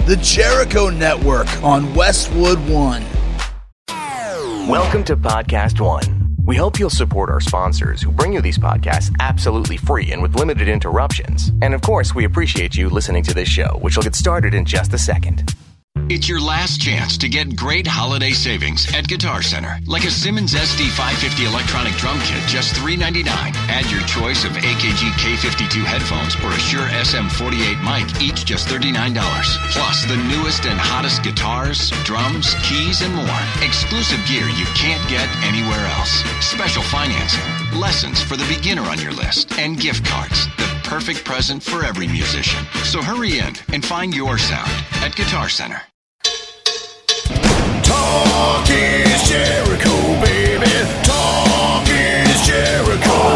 The Jericho Network on Westwood One. Welcome to Podcast One. We hope you'll support our sponsors who bring you these podcasts absolutely free and with limited interruptions. And of course, we appreciate you listening to this show, which will get started in just a second. It's your last chance to get great holiday savings at Guitar Center. Like a Simmons SD550 electronic drum kit, just $3.99. Add your choice of AKG K52 headphones or a Shure SM48 mic, each just $39. Plus the newest and hottest guitars, drums, keys, and more. Exclusive gear you can't get anywhere else. Special financing, lessons for the beginner on your list, and gift cards. The perfect present for every musician. So hurry in and find your sound at Guitar Center. Talk is Jericho, baby. Talk is Jericho.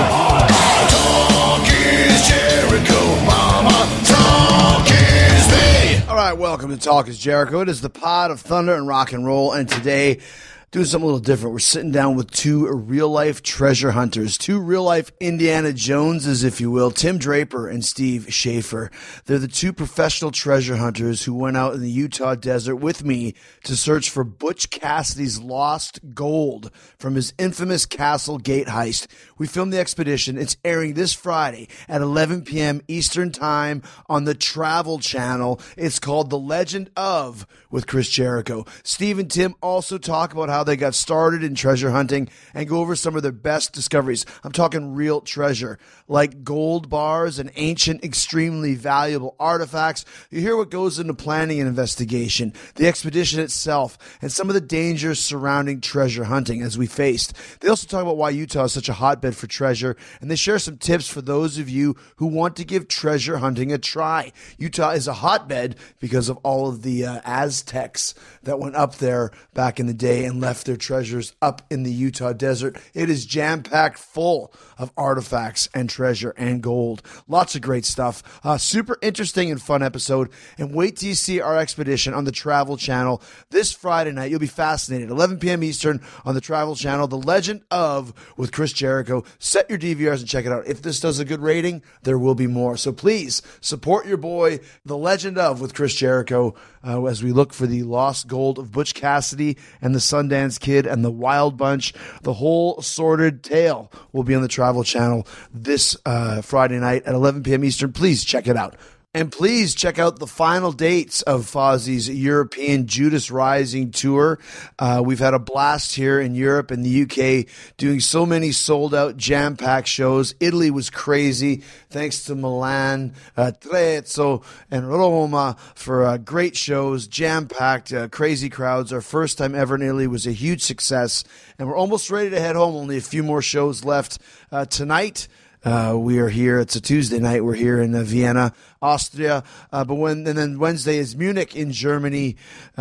Talk is Jericho, mama. Talk is me. All right, welcome to Talk is Jericho. It is the pod of thunder and rock and roll, and today, doing something a little different. We're sitting down with two real-life treasure hunters, two real-life Indiana Joneses, if you will, Tim Draper and Steve Schaefer. They're the two professional treasure hunters who went out in the Utah desert with me to search for Butch Cassidy's lost gold from his infamous Castle Gate heist. We filmed the expedition. It's airing this Friday at 11 p.m. Eastern Time on the Travel Channel. It's called The Legend of with Chris Jericho. Steve and Tim also talk about how they got started in treasure hunting and go over some of their best discoveries. I'm talking real treasure, like gold bars and ancient, extremely valuable artifacts. You hear what goes into planning an investigation, the expedition itself, and some of the dangers surrounding treasure hunting as we faced. They also talk about why Utah is such a hotbed for treasure, and they share some tips for those of you who want to give treasure hunting a try. Utah is a hotbed because of all of the Aztecs that went up there back in the day and left their treasures up in the Utah desert. It is jam-packed full of artifacts and treasure and gold. Lots of great stuff. Super interesting and fun episode. And wait till you see our expedition on the Travel Channel this Friday night. You'll be fascinated. 11 p.m. Eastern on the Travel Channel. The Legend of with Chris Jericho. Set your DVRs and check it out. If this does a good rating, there will be more. So please support your boy, The Legend of with Chris Jericho, as we look for the lost gold of Butch Cassidy and the Sundance Kid and the Wild Bunch. The whole sordid tale will be on the Travel Channel this Friday night at 11 p.m. Eastern. Please check it out. And please check out the final dates of Fozzie's European Judas Rising tour. We've had a blast here in Europe and the UK doing so many sold-out, jam-packed shows. Italy was crazy, thanks to Milan, Trezzo, and Roma for great shows, jam-packed, crazy crowds. Our first time ever in Italy was a huge success, and we're almost ready to head home. Only a few more shows left tonight. We are here. It's a Tuesday night. We're here in Vienna, Austria. And then Wednesday is Munich in Germany,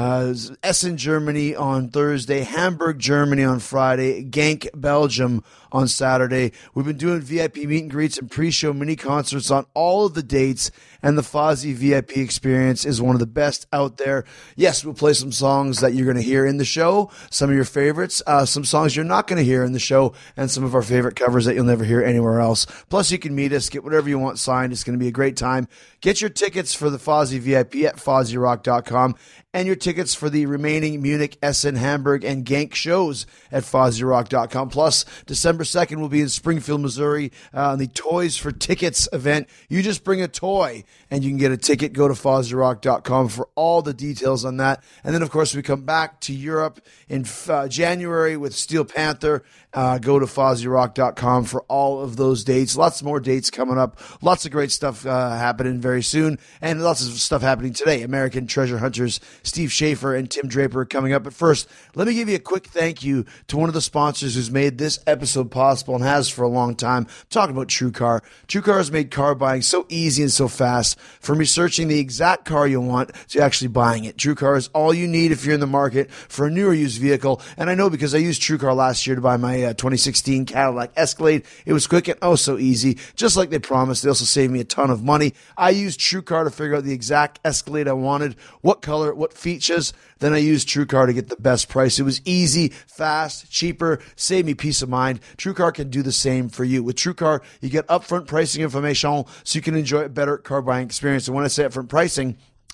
Essen, Germany on Thursday, Hamburg, Germany on Friday, Genk, Belgium on Saturday. We've been doing VIP meet and greets and pre-show mini concerts on all of the dates, and the Fozzy VIP experience is one of the best out there. Yes, we'll play some songs that you're going to hear in the show, some of your favorites, some songs you're not going to hear in the show, and some of our favorite covers that you'll never hear anywhere else. Plus, you can meet us, get whatever you want signed. It's going to be a great time. Get your tickets for the Fozzy VIP at FozzyRock.com, and your tickets for the remaining Munich, Essen, Hamburg, and Genk shows at FozzyRock.com. Plus, December 2nd, we'll be in Springfield, Missouri on the Toys for Tickets event. You just bring a toy, and you can get a ticket. Go to FozzyRock.com for all the details on that. And then, of course, we come back to Europe in January with Steel Panther. Go to FozzyRock.com for all of those dates. Lots more dates coming up. Lots of great stuff happening very soon. And lots of stuff happening today. American Treasure Hunters Steve Schaefer and Tim Draper coming up. But first, let me give you a quick thank you to one of the sponsors who's made this episode possible and has for a long time. I'm talking about TrueCar. TrueCar has made car buying so easy and so fast, from researching the exact car you want to actually buying it. TrueCar is all you need if you're in the market for a new or used vehicle. And I know because I used TrueCar last year to buy my 2016 Cadillac Escalade. It was quick and oh so easy. Just like they promised, they also saved me a ton of money. I used TrueCar to figure out the exact Escalade I wanted, what color, what features. Then I used TrueCar to get the best price. It was easy, fast, cheaper, saved me peace of mind. TrueCar can do the same for you. With TrueCar, you get upfront pricing information so you can enjoy a better car buying experience. And when I say upfront pricing,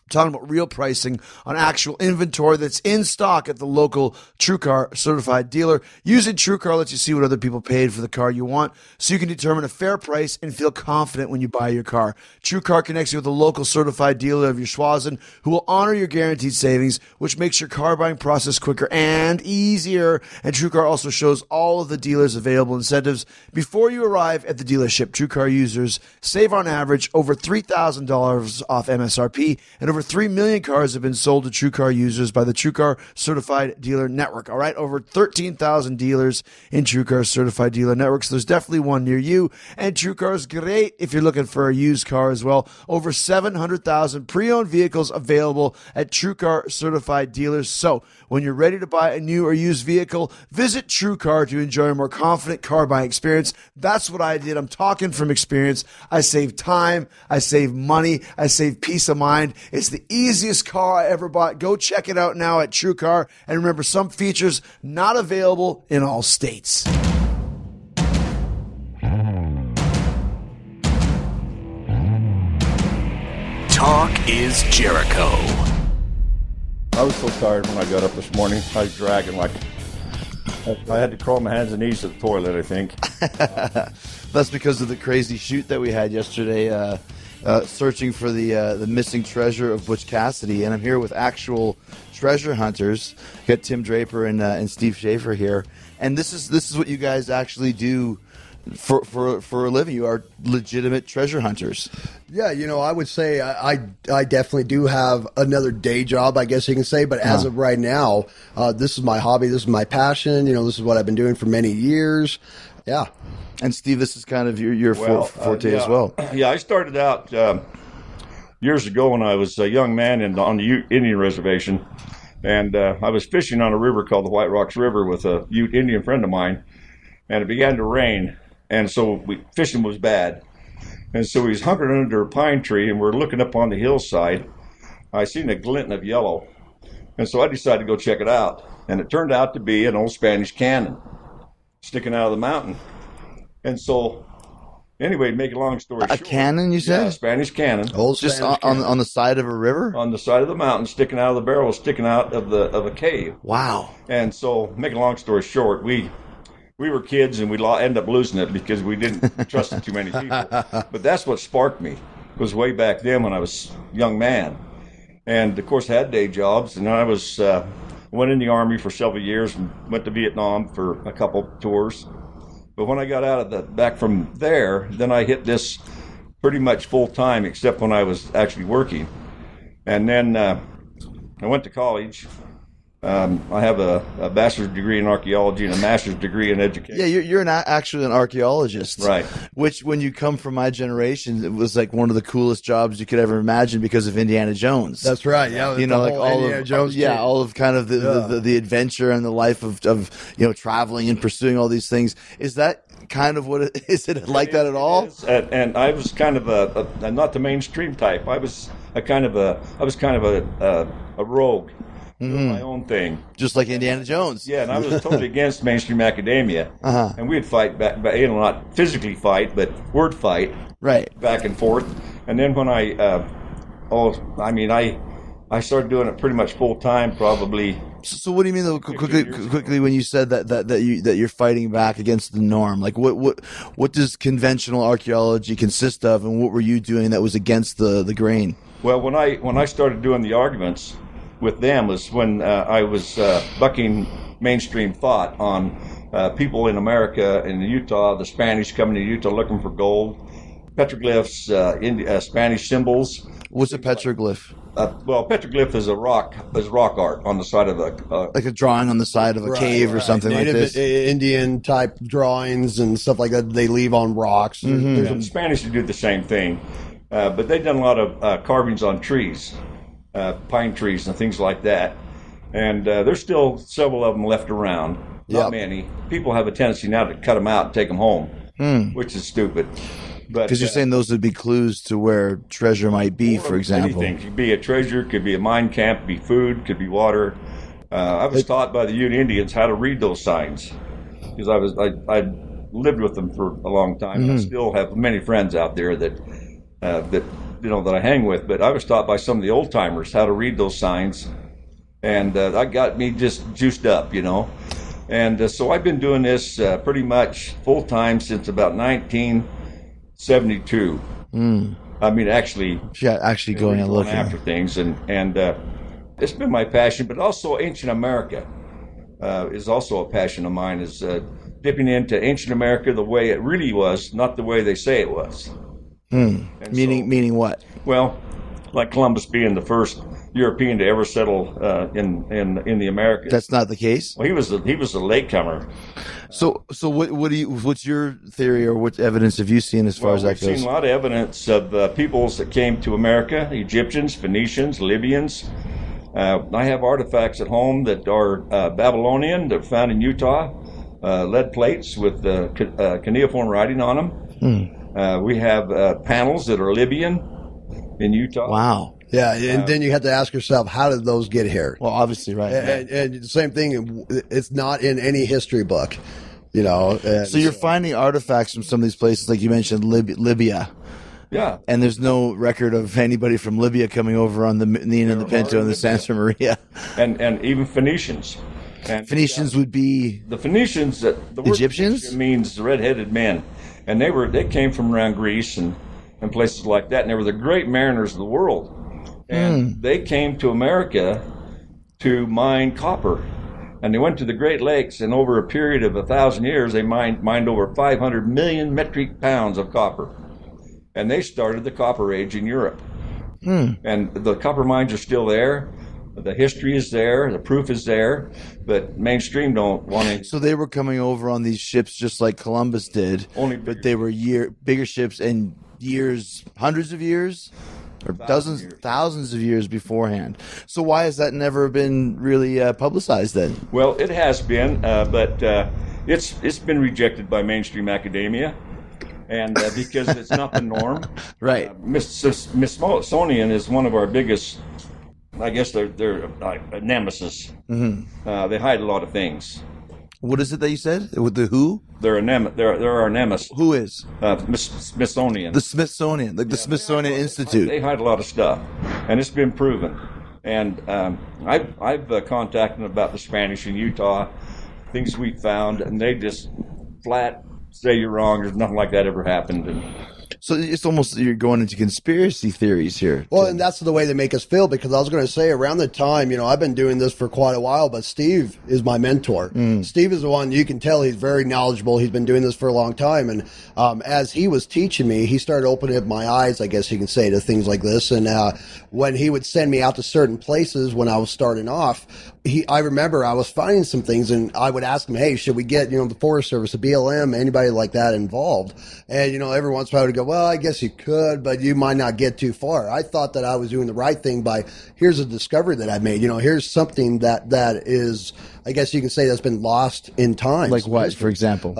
talking about real pricing on actual inventory that's in stock at the local TrueCar certified dealer. Using TrueCar lets you see what other people paid for the car you want, so you can determine a fair price and feel confident when you buy your car. TrueCar connects you with a local certified dealer of your Schwazen who will honor your guaranteed savings, which makes your car buying process quicker and easier. And TrueCar also shows all of the dealers' available incentives before you arrive at the dealership. TrueCar users save on average over $3,000 off MSRP, and over 3 million cars have been sold to TrueCar users by the TrueCar Certified Dealer Network. All right, over 13,000 dealers in TrueCar Certified Dealer Network, so there's definitely one near you. And TrueCar is great if you're looking for a used car as well. Over 700,000 pre-owned vehicles available at TrueCar Certified Dealers. So when you're ready to buy a new or used vehicle, visit TrueCar to enjoy a more confident car buying experience. That's what I did. I'm talking from experience. I saved time. I saved money. I saved peace of mind. It's the easiest car I ever bought. Go check it out now at TrueCar. And remember, some features not available in all states. Talk is Jericho. I was so tired when I got up this morning. I was dragging like I had to crawl my hands and knees to the toilet, I think. That's because of the crazy shoot that we had yesterday, searching for the missing treasure of Butch Cassidy. And I'm here with actual treasure hunters. Got Tim Draper and Steve Schaefer here. And this is what you guys actually do for a living. You are legitimate treasure hunters. Yeah, I would say I definitely do have another day job, I guess you can say. But as of right now, this is my hobby. This is my passion. This is what I've been doing for many years. Yeah. And Steve, this is kind of your forte as well. Yeah, I started out years ago when I was a young man on the Ute Indian Reservation. And I was fishing on a river called the White Rocks River with a Ute Indian friend of mine. And it began to rain. And so fishing was bad. And so he's hunkered under a pine tree, and we're looking up on the hillside. I seen a glint of yellow. And so I decided to go check it out. And it turned out to be an old Spanish cannon sticking out of the mountain. And so, anyway, to make a long story short. A cannon, you said? Yeah, a Spanish cannon. Old Just Spanish cannon. on the side of a river? On the side of the mountain, sticking out of the barrel, sticking out of a cave. Wow. And so, make a long story short, we were kids and we ended up losing it because we didn't trust too many people. But that's what sparked me. It was way back then when I was a young man. And, of course, I had day jobs. And I went in the Army for several years and went to Vietnam for a couple tours. But when I got back from there, then I hit this pretty much full time, except when I was actually working. And then I went to college. I have a bachelor's degree in archaeology and a master's degree in education. Yeah, you're actually an archaeologist. Right. Which, when you come from my generation, it was like one of the coolest jobs you could ever imagine because of Indiana Jones. That's right. Yeah, like all Indiana of Jones. Yeah, all of kind of the adventure and the life of traveling and pursuing all these things. Is that kind of what it is? It like that at all? And I was kind of a not the mainstream type. I was kind of a rogue. Doing my own thing. Just like Indiana Jones. Yeah, and I was totally against mainstream academia. And we'd fight back, not physically fight, but word fight. Right. Back and forth. And then when I started doing it pretty much full time, probably. So what do you mean though? Quickly, when you said that you're fighting back against the norm, like what does conventional archaeology consist of, and what were you doing that was against the grain? Well, when I started doing the arguments with them was when I was bucking mainstream thought on people in America and Utah, the Spanish coming to Utah looking for gold, petroglyphs, Spanish symbols. What's a petroglyph? Petroglyph is rock art on the side of like a drawing on the side of a cave or something Native like this. Indian type drawings and stuff like that they leave on rocks. The Spanish do the same thing, but they've done a lot of carvings on trees. Pine trees and things like that. And there's still several of them left around. Not many. People have a tendency now to cut them out and take them home, which is stupid. Because you're saying those would be clues to where treasure might be, for example. Anything. Could be a treasure, could be a mine camp, could be food, could be water. I was taught by the Ute Indians how to read those signs because I lived with them for a long time. And I still have many friends out there that that I hang with, but I was taught by some of the old timers how to read those signs, and that got me just juiced up, And so I've been doing this pretty much full time since about 1972. I mean, actually going and looking after things, and it's been my passion. But also, ancient America is also a passion of mine. Is dipping into ancient America the way it really was, not the way they say it was. Meaning what? Well, like Columbus being the first European to ever settle in the Americas. That's not the case. Well, he was a latecomer. So what's your theory, or what evidence have you seen as far as that goes? We've seen a lot of evidence of peoples that came to America: Egyptians, Phoenicians, Libyans. I have artifacts at home that are Babylonian, that are found in Utah. Lead plates with cuneiform writing on them. We have panels that are Libyan in Utah. Wow. Yeah, and then you have to ask yourself, how did those get here? Well, obviously, right. And the same thing, it's not in any history book, So you're finding artifacts from some of these places, like you mentioned, Libya. Yeah. And there's no record of anybody from Libya coming over on the Nina and the Pinto and the Santa Maria. And even Phoenicians. And Phoenicians would be the Phoenicians. The word Egyptians Phoenician means red-headed men, and they came from around Greece and places like that, and they were the great mariners of the world. And they came to America to mine copper, and they went to the Great Lakes, and over a period of 1,000 years, they mined over 500 million metric pounds of copper, and they started the Copper Age in Europe. And the copper mines are still there. The history is there, the proof is there, but mainstream don't want to. So they were coming over on these ships just like Columbus did, but they were bigger ships and hundreds of years, or thousands of years beforehand. So why has that never been really publicized then? Well, it has been, but it's been rejected by mainstream academia, and because it's not the norm. Right. Smithsonian is one of our biggest. I guess they're a nemesis. They hide a lot of things. What is it that you said? With the who? They're our nemesis. Who is? Smithsonian. The Smithsonian, like the Smithsonian Institute. They hide a lot of stuff, and it's been proven. And I've contacted them about the Spanish in Utah, things we found, and they just flat say you're wrong. There's nothing like that ever happened. And so it's almost you're going into conspiracy theories here. Well, and that's the way they make us feel, because I was going to say around the time, I've been doing this for quite a while, but Steve is my mentor. Steve is the one, you can tell he's very knowledgeable. He's been doing this for a long time. And as he was teaching me, he started opening up my eyes, I guess you can say, to things like this. And when he would send me out to certain places when I was starting off, I remember I was finding some things, and I would ask him, hey, should we get, the Forest Service, the BLM, anybody like that involved? And, every once in a while I would go, well, I guess you could, but you might not get too far. I thought that I was doing the right thing by, here's a discovery that I made. Here's something that is, I guess you can say, that's been lost in time. Like what, for example?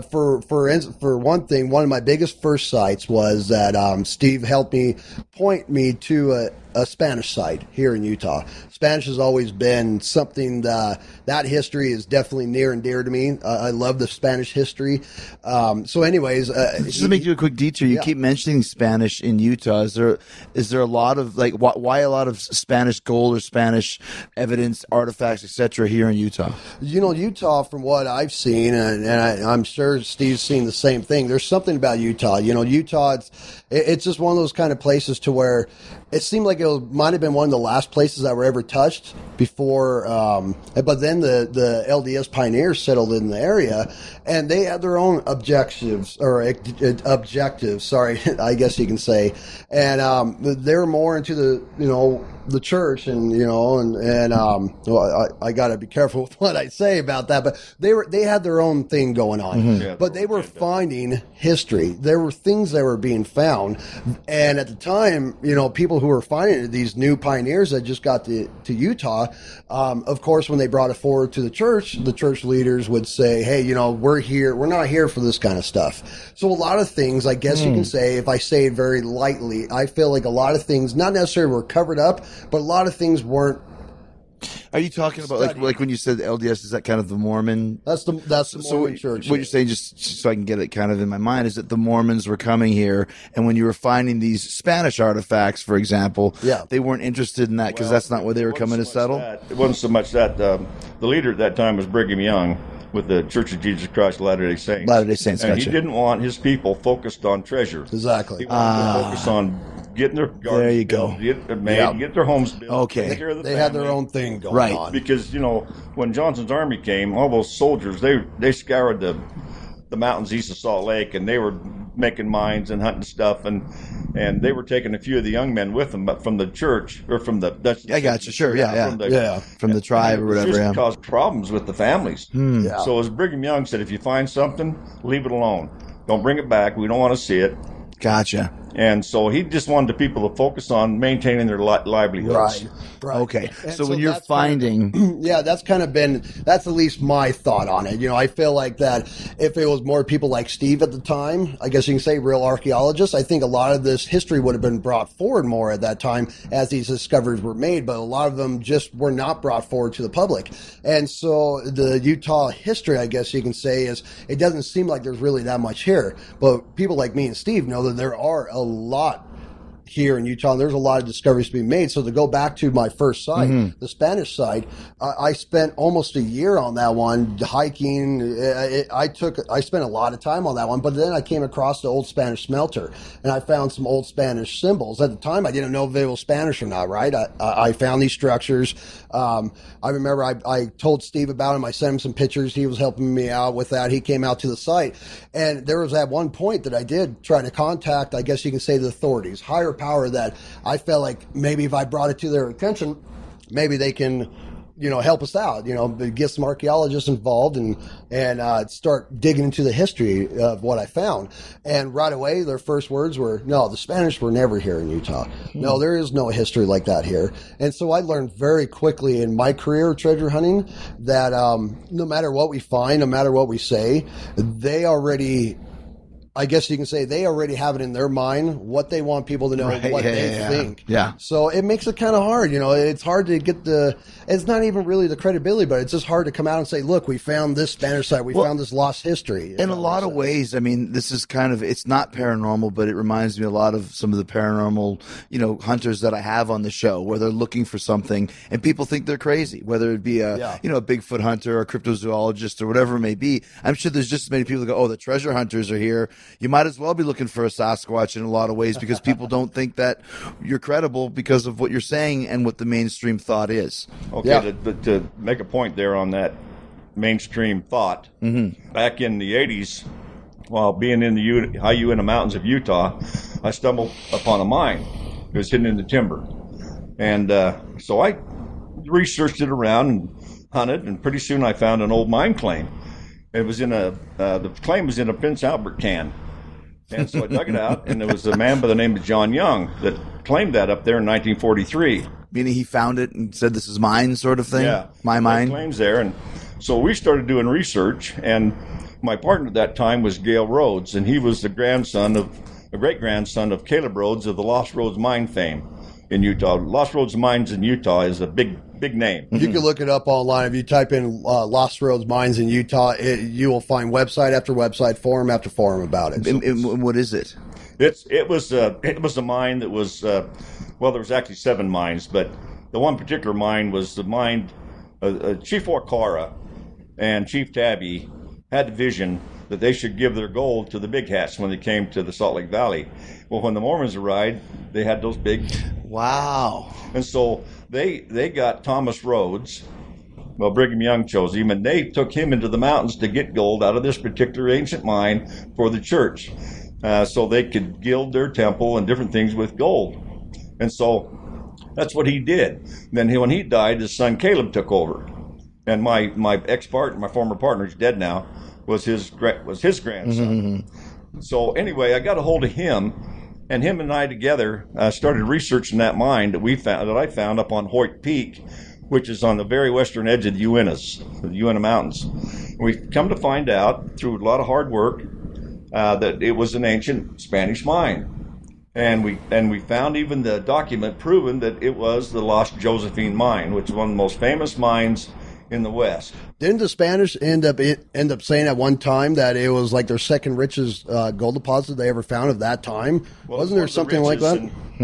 For one thing, one of my biggest first sites was that Steve helped me point me to a Spanish site here in Utah. Spanish has always been something that history is definitely near and dear to me. I love the Spanish history. So anyways, just to make you a quick detour, you keep mentioning Spanish in Utah. Is there a lot of why a lot of Spanish gold or Spanish evidence, artifacts, etc. here in Utah? Utah, from what I've seen, and I'm sure Steve's seen the same thing. There's something about Utah. Utah, it's just one of those kind of places to where it seemed like it might have been one of the last places that were ever touched before. But then the LDS pioneers settled in the area, and they had their own objectives. Sorry, I guess you can say, and they were more into the church, and I got to be careful with what I say about that. But they had their own thing going on, but they were finding history. There were things that were being found, and at the time, people who were finding it, these new pioneers that just got to Utah, of course, when they brought it forward to the church leaders would say, hey, we're not here for this kind of stuff. So a lot of things, I guess you can say, if I say it very lightly, I feel like a lot of things, not necessarily were covered up, but a lot of things weren't Are you talking about like when you said LDS? Is that kind of the Mormon? That's the Mormon church. What you're saying, just so I can get it kind of in my mind, is that the Mormons were coming here, and when you were finding these Spanish artifacts, for example, they weren't interested in that because that's not where they were coming to settle. It wasn't so much that. The leader at that time was Brigham Young with the Church of Jesus Christ of Latter-day Saints. Latter-day Saints, and gotcha. He didn't want his people focused on treasure. Exactly. He wanted to focus on getting their gardens there you go. built, get their homes built. Okay. Take care of the They had family. their own thing going on. Because, when Johnson's army came, all those soldiers, they scoured the mountains east of Salt Lake, and they were making mines and hunting stuff, and they were taking a few of the young men with them, but from the church, or from the... I got you, sure, From the tribe or whatever. It just Yeah. caused problems with the families. Yeah. So as Brigham Young said, if you find something, leave it alone. Don't bring it back. We don't want to see it. Gotcha. And so he just wanted the people to focus on maintaining their livelihoods. Right. Okay. And So when you're finding... that's at least my thought on it. I feel like that if it was more people like Steve at the time, I guess you can say real archaeologists, I think a lot of this history would have been brought forward more at that time as these discoveries were made, but a lot of them just were not brought forward to the public. And so the Utah history, I guess you can say, is it doesn't seem like there's really that much here. But people like me and Steve know that there are a lot here in Utah, and there's a lot of discoveries to be made. So to go back to my first site, the Spanish site, I spent almost a year on that one, hiking. I spent a lot of time on that one, but then I came across the old Spanish smelter, and I found some old Spanish symbols. At the time, I didn't know if they were Spanish or not, right? I found these structures. I remember I told Steve about them. I sent him some pictures. He was helping me out with that. He came out to the site, and there was at one point that I did try to contact, I guess you can say, the authorities, higher power, that I felt like maybe if I brought it to their attention, maybe they can, help us out, get some archaeologists involved and start digging into the history of what I found. And right away, their first words were, no, the Spanish were never here in Utah. No, there is no history like that here. And so I learned very quickly in my career of treasure hunting that no matter what we find, no matter what we say, I guess you can say they already have it in their mind what they want people to know, what they think. Yeah. So it makes it kind of hard. It's hard to get it's not even really the credibility, but it's just hard to come out and say, look, we found this Spanish site. We found this lost history. In a lot of ways, I mean, this is it's not paranormal, but it reminds me a lot of some of the paranormal, hunters that I have on the show where they're looking for something and people think they're crazy, whether it be a Bigfoot hunter or a cryptozoologist or whatever it may be. I'm sure there's just as many people that go, oh, the treasure hunters are here. You might as well be looking for a Sasquatch in a lot of ways because people don't think that you're credible because of what you're saying and what the mainstream thought is. Okay, to make a point there on that mainstream thought, back in the 80s, while being in the high Uinta Mountains of Utah, I stumbled upon a mine. It was hidden in the timber. And so I researched it around and hunted, and pretty soon I found an old mine claim. It was in the claim was in a Prince Albert can. And so I dug it out, and there was a man by the name of John Young that claimed that up there in 1943. Meaning he found it and said, this is mine, sort of thing? Yeah. My mine? Claims there. And so we started doing research, and my partner at that time was Gale Rhodes, and he was the great-grandson of Caleb Rhodes of the Lost Roads mine fame in Utah. Lost Roads Mines in Utah is a big name. You can look it up online. If you type in Lost Roads Mines in Utah, you will find website after website, forum after forum about it. And what is it? It was a mine that was there was actually 7 mines, but the one particular mine was the mine. Chief Wakara and Chief Tabby had the vision that they should give their gold to the big hats when they came to the Salt Lake Valley. Well, when the Mormons arrived, they had those big. Wow. And so they got Thomas Rhodes. Well, Brigham Young chose him, and they took him into the mountains to get gold out of this particular ancient mine for the church, so they could gild their temple and different things with gold. And so that's what he did. Then when he died, his son Caleb took over, and my ex-partner, my former partner, who's dead now, was his grandson. Mm-hmm. So anyway, I got a hold of him, and him and I together started researching that mine that I found up on Hoyt Peak, which is on the very western edge of the Uinta Mountains. We've come to find out through a lot of hard work that it was an ancient Spanish mine. And we found even the document proving that it was the Lost Josephine mine, which is one of the most famous mines in the West. Didn't the Spanish end up saying at one time that it was like their second richest gold deposit they ever found at that time? Well, Wasn't there something like that?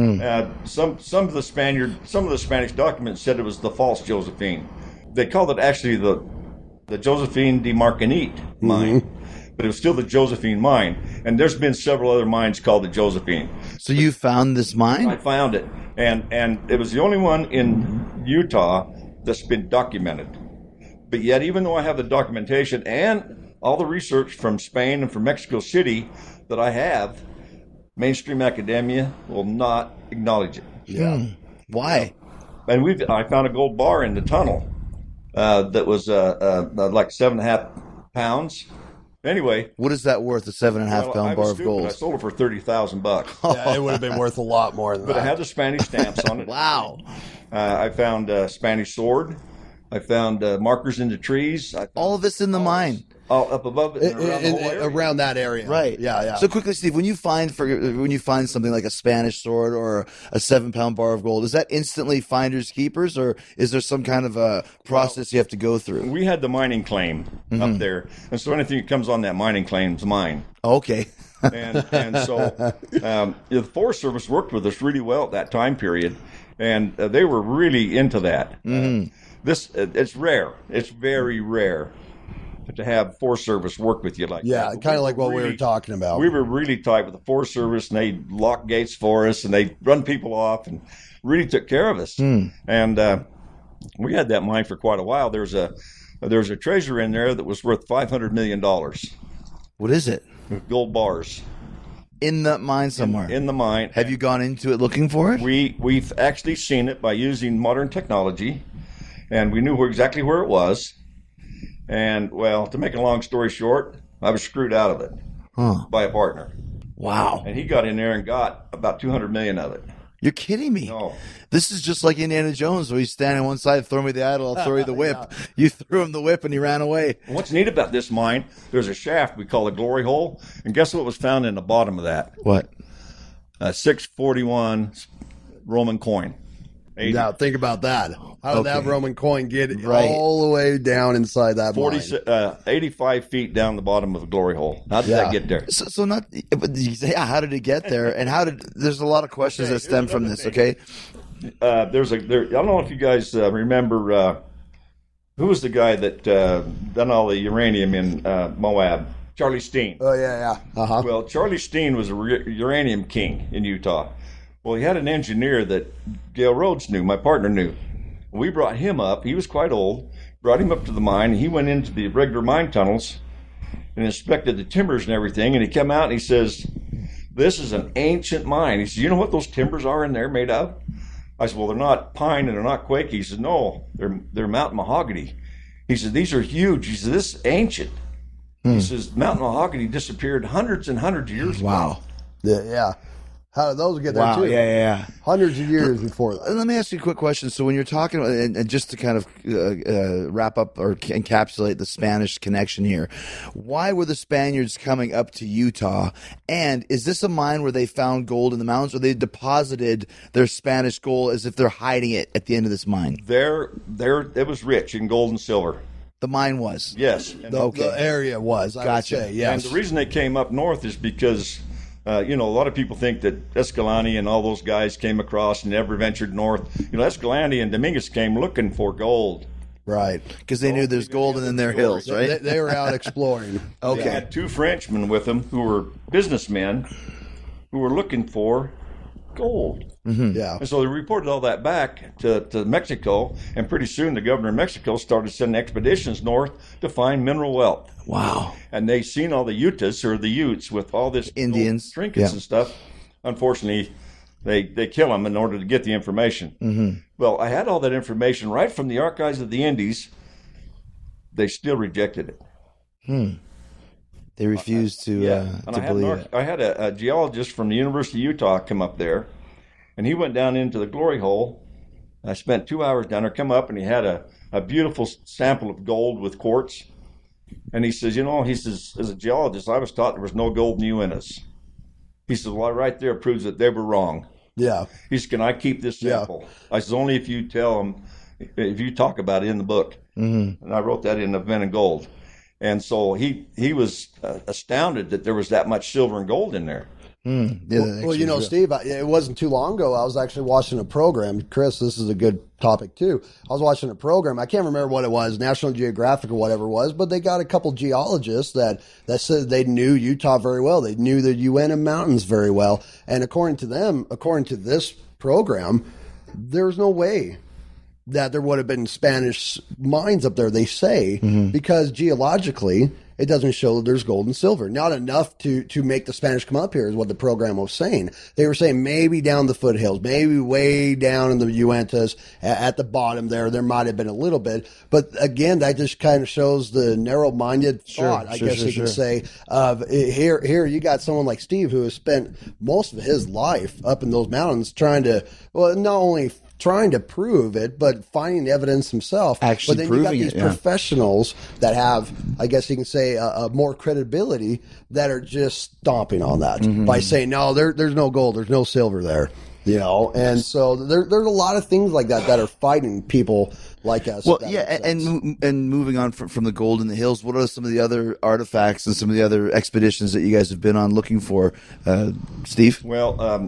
Some of the Spanish documents said it was the false Josephine. They called it actually the Josephine de Marcanite mine, but it was still the Josephine mine. And there's been several other mines called the Josephine. So you found this I mine? found it, and it was the only one in Utah that's been documented. But yet, even though I have the documentation and all the research from Spain and from Mexico City that I have, mainstream academia will not acknowledge it. Yeah. Why? And I found a gold bar in the tunnel that was like 7.5 pounds. Anyway, What is that worth? A 7.5 I pound was bar of stupid. gold? I sold it for $30,000. Yeah, it would have been worth a lot more than But that. it had the Spanish stamps on it. Wow. I found a Spanish sword. I found markers in the trees. I found All of this in the mine. all up above it and around the whole area. around that area. Right. Yeah. So quickly, Steve, when you find something like a Spanish sword or a 7-pound bar of gold, is that instantly finders keepers, or is there some kind of a process you have to go through? We had the mining claim up there, and so anything that comes on that mining claim is mine. Okay. And so the Forest Service worked with us really well at that time period, and they were really into that. It's rare. It's very rare to have Forest Service work with you like that. Yeah, But kind of like what we were talking about. We were really tight with the Forest Service, and they locked gates for us, and they run people off, and really took care of us. And we had that mine for quite a while. There's a treasure in there that was worth $500 million. What is it? Gold bars In the mine somewhere. in the mine. Have you gone into it looking for it? We've actually seen it by using modern technology, and we knew exactly where it was. And well, to make a long story short, I was screwed out of it by a partner, Wow. and he got in there and got about 200 million of it. You're kidding me. No. This is just like Indiana Jones, where you stand on one side, throw me the idol, I'll throw you the whip. You threw him the whip, and he ran away. What's neat about this mine? There's a shaft we call the glory hole, and guess what was found in the bottom of that? What? A 641 Roman coin. 80. Now think about that. How did that Okay. Roman coin get Right. all the way down inside that mine? 85 feet down the bottom of the glory hole. How did that get there? So not, but you say, yeah, how did it get there? And there's a lot of questions that stem from this, okay? I don't know if you guys remember who was the guy that done all the uranium in Moab? Charlie Steen. Oh yeah. Uh-huh. Well, Charlie Steen was a uranium king in Utah. Well, he had an engineer that Gail Rhodes knew, my partner knew. We brought him up. He was quite old. Brought him up to the mine. And he went into the regular mine tunnels and inspected the timbers and everything. And he came out and he says, "This is an ancient mine." He says, "You know what those timbers are in there made of?" I said, "Well, they're not pine and they're not quake." He said, "No, they're mountain mahogany." He said, "These are huge." He said, "This is ancient." He says, "Mountain mahogany disappeared hundreds and hundreds of years ago." Wow. Yeah. How did those get there Wow. too? Yeah. Hundreds of years before that. Let me ask you a quick question. So when you're talking about, and just to kind of wrap up or encapsulate the Spanish connection here, why were the Spaniards coming up to Utah? And is this a mine where they found gold in the mountains, or they deposited their Spanish gold as if they're hiding it at the end of this mine? It was rich in gold and silver. The mine was. Yes. And The area was. I Gotcha. would say, yes. And the reason they came up north is because, a lot of people think that Escalante and all those guys came across and never ventured north. Escalante and Dominguez came looking for gold. Right. Because they knew there's gold in their hills, right? They were out exploring. They had two Frenchmen with them who were businessmen who were looking for gold. Yeah. And so they reported all that back to Mexico, and pretty soon the governor of Mexico started sending expeditions north to find mineral wealth. Wow. And they seen all the Utes or the Utes with all this Indians. gold trinkets Yeah. and stuff. Unfortunately, they kill them in order to get the information. Well, I had all that information right from the archives of the Indies. They still rejected it. They refused to And believe it. I had a geologist from the University of Utah come up there, and he went down into the glory hole. I spent 2 hours down there, come up, and he had a beautiful sample of gold with quartz. And he says, as a geologist, I was taught there was no gold in the Uintas. He says, well, right there proves that they were wrong. Yeah. He says, can I keep this sample? I says, only if you tell them, if you talk about it in the book. Mm-hmm. And I wrote that in Men and Gold. And so he was astounded that there was that much silver and gold in there. Well, you know, Steve, it wasn't too long ago. I was actually watching a program. Chris, this is a good topic too. I was watching a program. I can't remember what it was, National Geographic or whatever it was, but they got a couple geologists that said they knew Utah very well. They knew the Uinta Mountains very well. And according to them, according to this program, there's no way that there would have been Spanish mines up there, they say, because geologically, it doesn't show that there's gold and silver. Not enough to make the Spanish come up here is what the program was saying. They were saying maybe down the foothills, maybe way down in the Uintas at the bottom there might have been a little bit. But again, that just kind of shows the narrow-minded thought, I guess you could say, of here you got someone like Steve who has spent most of his life up in those mountains trying to, well, not only trying to prove it, but finding evidence himself. Actually, but then proving you got these it, professionals that have, I guess you can say, a more credibility that are just stomping on that by saying, no, there's no gold, there's no silver there. You know, and so there's a lot of things like that are fighting people like us. Well, yeah, and moving on from the gold in the hills, what are some of the other artifacts and some of the other expeditions that you guys have been on looking for, Steve? Well,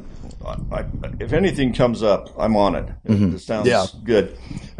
if anything comes up, I'm on it. It sounds good.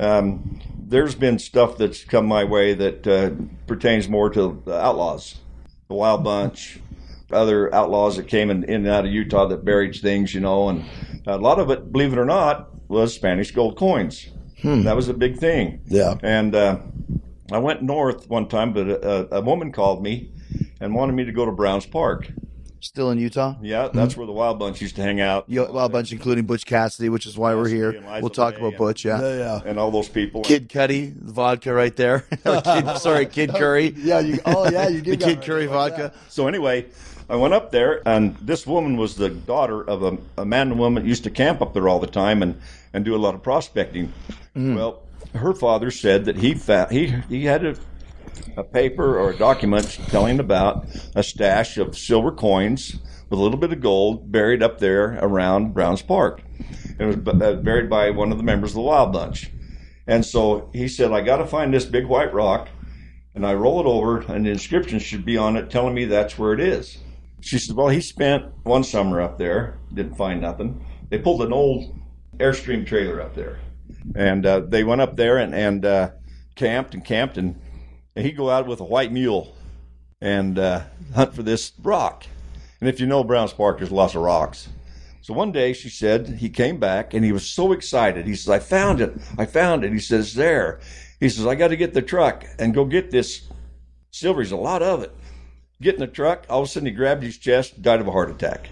There's been stuff that's come my way that pertains more to the outlaws, the Wild Bunch, other outlaws that came in and out of Utah that buried things, you know, and a lot of it, believe it or not, was Spanish gold coins. That was a big thing. Yeah. And I went north one time, but a woman called me and wanted me to go to Browns Park. Still in Utah? Yeah, that's where the Wild Bunch used to hang out. Wild Bunch, including Butch Cassidy, which is why we're here. We'll talk about Butch, and all those people. Kid Cudi, the vodka right there. Kid Curry. Yeah, you do the Kid Curry vodka. So anyway, I went up there, and this woman was the daughter of a man and woman that used to camp up there all the time and do a lot of prospecting. Well, her father said that he had a paper or a document telling about a stash of silver coins with a little bit of gold buried up there around Browns Park. It was buried by one of the members of the Wild Bunch. And so he said, I got to find this big white rock, and I roll it over, and the inscription should be on it telling me that's where it is. She said, well, he spent one summer up there, didn't find nothing. They pulled an old Airstream trailer up there. And they went up there and camped, and he'd go out with a white mule and hunt for this rock. And if you know Browns Park, there's lots of rocks. So one day, she said, he came back, and he was so excited. He says, I found it. He says, it's there. He says, I got to get the truck and go get this silver. There's a lot of it. Get in the truck. All of a sudden, he grabbed his chest, died of a heart attack.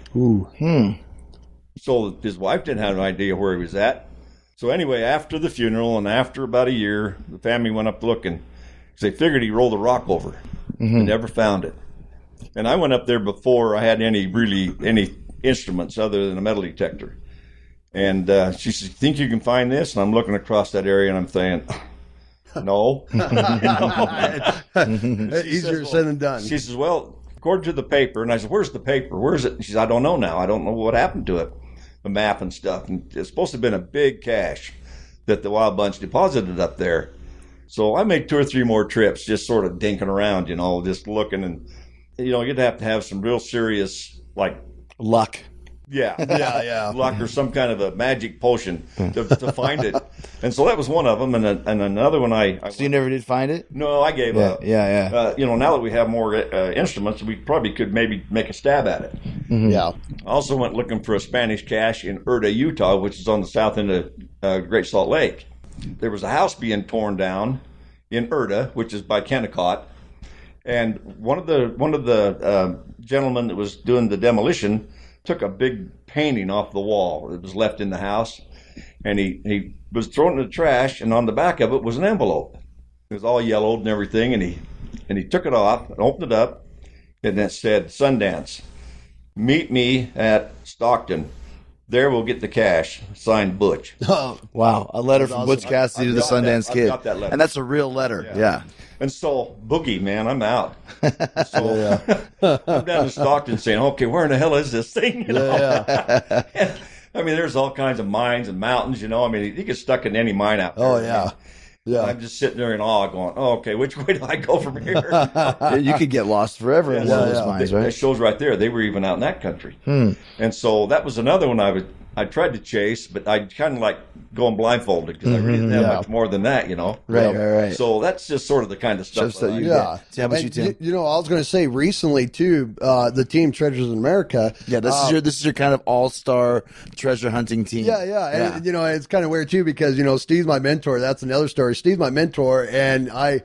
So his wife didn't have an idea where he was at. So anyway, after the funeral and after about a year, the family went up looking. They figured he rolled a rock over. They never found it. And I went up there before I had any instruments other than a metal detector. And she said, think you can find this? And I'm looking across that area, and I'm saying, no. Easier said than done. She says, well, according to the paper. And I said, where's the paper? Where is it? And she says, I don't know now. I don't know what happened to it. The map and stuff. And it's supposed to have been a big cache that the Wild Bunch deposited up there. So I made 2 or 3 more trips, just sort of dinking around, you know, just looking. And, you know, you'd have to have some real serious, like, luck. Yeah. Luck or some kind of a magic potion to find it. And so that was one of them. And another one So you never did find it? No, I gave up. Yeah. You know, now that we have more instruments, we probably could maybe make a stab at it. Yeah. I also went looking for a Spanish cache in Erta, Utah, which is on the south end of Great Salt Lake. There was a house being torn down in Erta, which is by Kennecott. And one of the gentlemen that was doing the demolition took a big painting off the wall that was left in the house, and he was throwing it in the trash, and on the back of it was an envelope. It was all yellowed and everything, and he took it off and opened it up, and it said, Sundance, meet me at Stockton. There we'll get the cash. Signed, Butch. Wow, a letter from Butch Cassidy to the Sundance Kid. I've got that letter. And that's a real letter, yeah. And so, boogie, man, I'm out. So I'm down in Stockton saying, okay, where in the hell is this thing? You know? I mean, there's all kinds of mines and mountains, you know. I mean, you get stuck in any mine out there. Oh, yeah. Yeah. I'm just sitting there in awe going, oh, okay, which way do I go from here? You could get lost forever in one of those mines, That right? shows right there. They were even out in that country. And so that was another one I tried to chase, but I kind of like going blindfolded because I really didn't have much more than that, you know. Right. So that's just sort of the kind of stuff Just that that I you Yeah. get. How about you, And Tim? you know, I was going to say recently too, the team Treasures in America. Yeah, this is your kind of all-star treasure hunting team. Yeah. And, you know, it's kind of weird too because, you know, Steve's my mentor. That's another story. Steve's my mentor, and I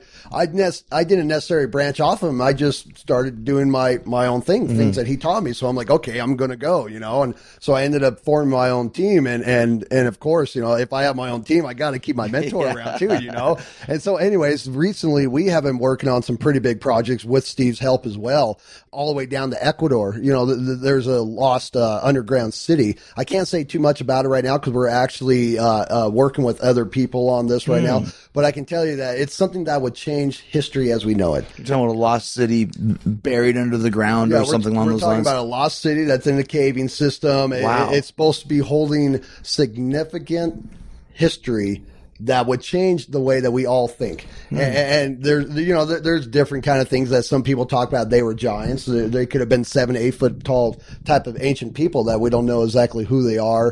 didn't necessarily branch off of him. I just started doing my own thing, things that he taught me. So I'm like, okay, I'm going to go, you know. And so I ended up forming my own team, and of course, you know, if I have my own team, I got to keep my mentor around too, you know. And so, anyways, recently we have been working on some pretty big projects with Steve's help as well, all the way down to Ecuador. You know, there's a lost underground city. I can't say too much about it right now because we're actually working with other people on this right now. But I can tell you that it's something that would change history as we know it. You're talking about a lost city buried under the ground or something along those We're talking lines? about a lost city that's in the caving system. Wow. It's supposed to be holding significant history that would change the way that we all think. And there's different kind of things that some people talk about. They were giants. They could have been 7-8 foot tall type of ancient people that we don't know exactly who they are.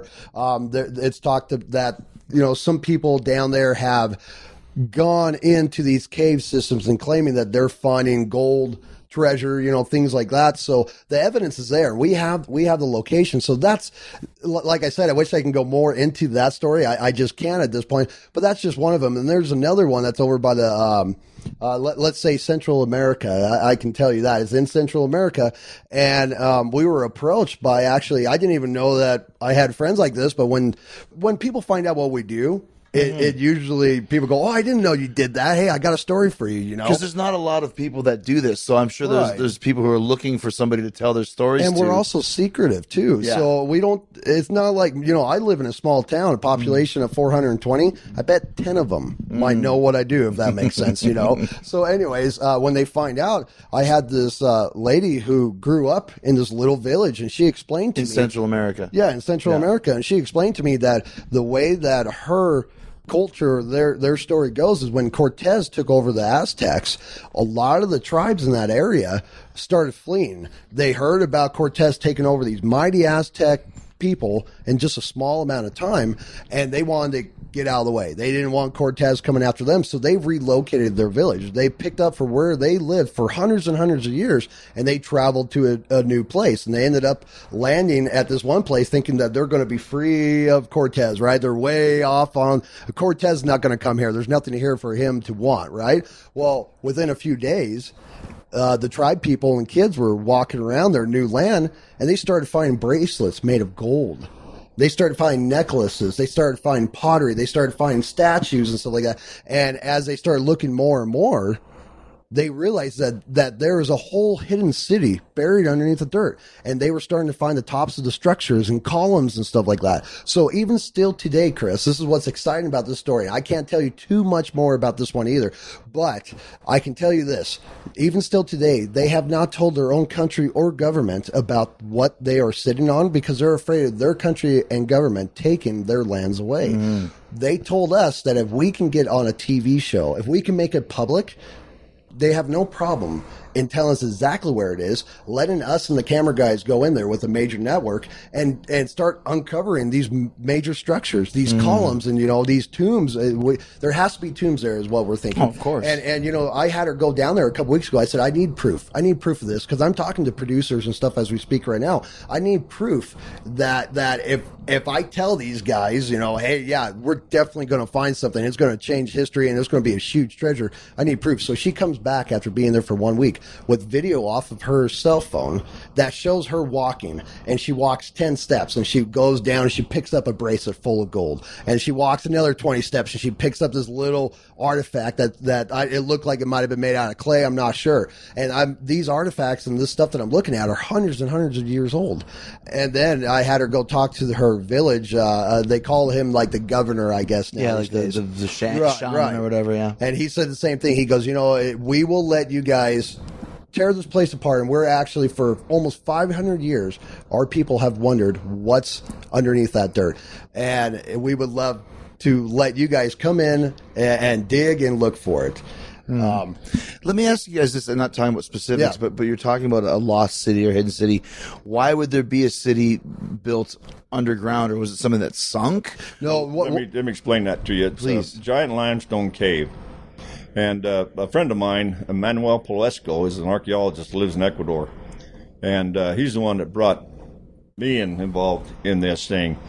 It's talked that, you know, some people down there have gone into these cave systems and claiming that they're finding gold, treasure, you know, things like that. So the evidence is there. We have the location. So that's, like I said, I wish I can go more into that story. I just can't at this point, but that's just one of them. And there's another one that's over by the, let's say Central America. I can tell you that it's in Central America. And, we were approached by I didn't even know that I had friends like this, but when people find out what we do, it usually people go, oh, I didn't know you did that. Hey, I got a story for you, you know? Because there's not a lot of people that do this, so I'm sure there's people who are looking for somebody to tell their stories and to. we're also secretive too. Yeah. So we don't, it's not like, you know, I live in a small town, a population of 420. I bet 10 of them might know what I do, if that makes sense, you know? So anyways, when they find out, I had this lady who grew up in this little village, and she explained to me. In Central America. Yeah, in Central America. And she explained to me that the way that her culture, their story goes, is when Cortez took over the Aztecs, a lot of the tribes in that area started fleeing. They heard about Cortez taking over these mighty Aztec people in just a small amount of time, and they wanted to get out of the way. They didn't want Cortez coming after them, so they relocated their village. They picked up for where they lived for hundreds and hundreds of years, and they traveled to a new place, and they ended up landing at this one place thinking that they're going to be free of Cortez, right? They're way off on Cortez, not going to come here. There's nothing here for him to want, right? Well, within a few days, the tribe people and kids were walking around their new land, and they started finding bracelets made of gold. They started finding necklaces. They started finding pottery. They started finding statues and stuff like that. And as they started looking more and more, they realized that there is a whole hidden city buried underneath the dirt. And they were starting to find the tops of the structures and columns and stuff like that. So even still today, Chris, this is what's exciting about this story. I can't tell you too much more about this one either, but I can tell you this. Even still today, they have not told their own country or government about what they are sitting on because they're afraid of their country and government taking their lands away. They told us that if we can get on a TV show, if we can make it public, they have no problem in telling us exactly where it is, letting us and the camera guys go in there with a major network and start uncovering these major structures, these columns, and, you know, these tombs. There has to be tombs there is what we're thinking. Oh, of course. And, you know, I had her go down there a couple weeks ago. I said, I need proof. I need proof of this because I'm talking to producers and stuff as we speak right now. I need proof that if I tell these guys, you know, hey, yeah, we're definitely going to find something. It's going to change history and it's going to be a huge treasure. I need proof. So she comes back after being there for 1 week. with video off of her cell phone that shows her walking, and she walks 10 steps, and she goes down and she picks up a bracelet full of gold, and she walks another 20 steps and she picks up this little artifact it looked like it might have been made out of clay. I'm not sure. And these artifacts and this stuff that I'm looking at are hundreds and hundreds of years old. And then I had her go talk to her village. They call him like the governor, I guess. Now Yeah, like these days. the shaman or whatever, yeah. And he said the same thing. He goes, we will let you guys tear this place apart, and we're actually, for almost 500 years, our people have wondered what's underneath that dirt. And we would love to let you guys come in and dig and look for it. Let me ask you guys this. I'm not talking about specifics, but you're talking about a lost city or hidden city. Why would there be a city built underground, or was it something that sunk? No, Let me explain that to you. It's Please. a giant limestone cave. And a friend of mine, Manuel Palesco, is an archaeologist who lives in Ecuador. And he's the one that brought me involved in this thing.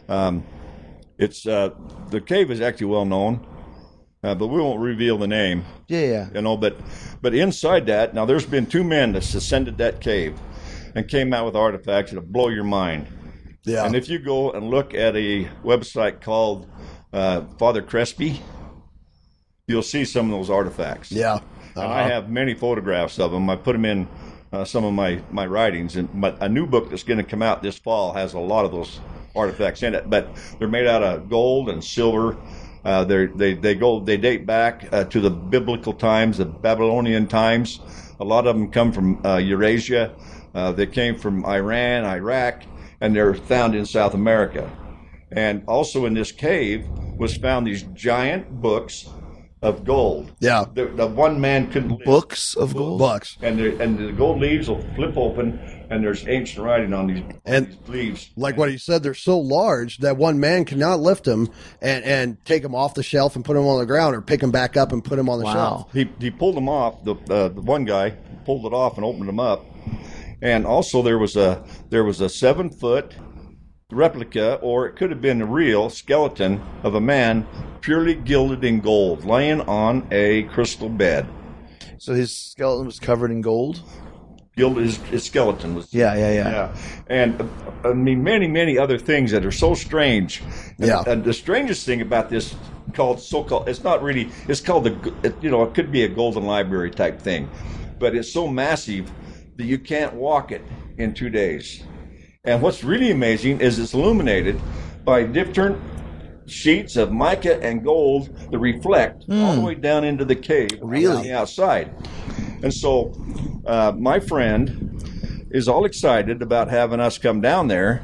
The cave is actually well known, but we won't reveal the name. Yeah. But inside that, now there's been 2 men that ascended that cave and came out with artifacts that'll blow your mind. Yeah. And if you go and look at a website called Father Crespi, you'll see some of those artifacts. Yeah. And I have many photographs of them. I put them in some of my writings. But a new book that's going to come out this fall has a lot of those artifacts in it. But they're made out of gold and silver. They date back to the biblical times, the Babylonian times. A lot of them come from Eurasia. They came from Iran, Iraq, and they're found in South America. And also in this cave was found these giant books of gold. Yeah. The one man couldn't lift. Books of gold? Bucks. And the gold leaves will flip open, and there's ancient writing on these leaves. Like what he said, they're so large that one man cannot lift them and take them off the shelf and put them on the ground, or pick them back up and put them on the shelf. He pulled them off. The one guy pulled it off and opened them up. And also there was a 7-foot replica, or it could have been a real skeleton of a man purely gilded in gold, laying on a crystal bed. So his skeleton was covered in gold? His skeleton was. Yeah. And I mean, many other things that are so strange. Yeah. And the strangest thing about this it's not really, it's called it could be a golden library type thing, but it's so massive that you can't walk it in 2 days. And what's really amazing is it's illuminated by different sheets of mica and gold that reflect all the way down into the cave on the outside. And so my friend is all excited about having us come down there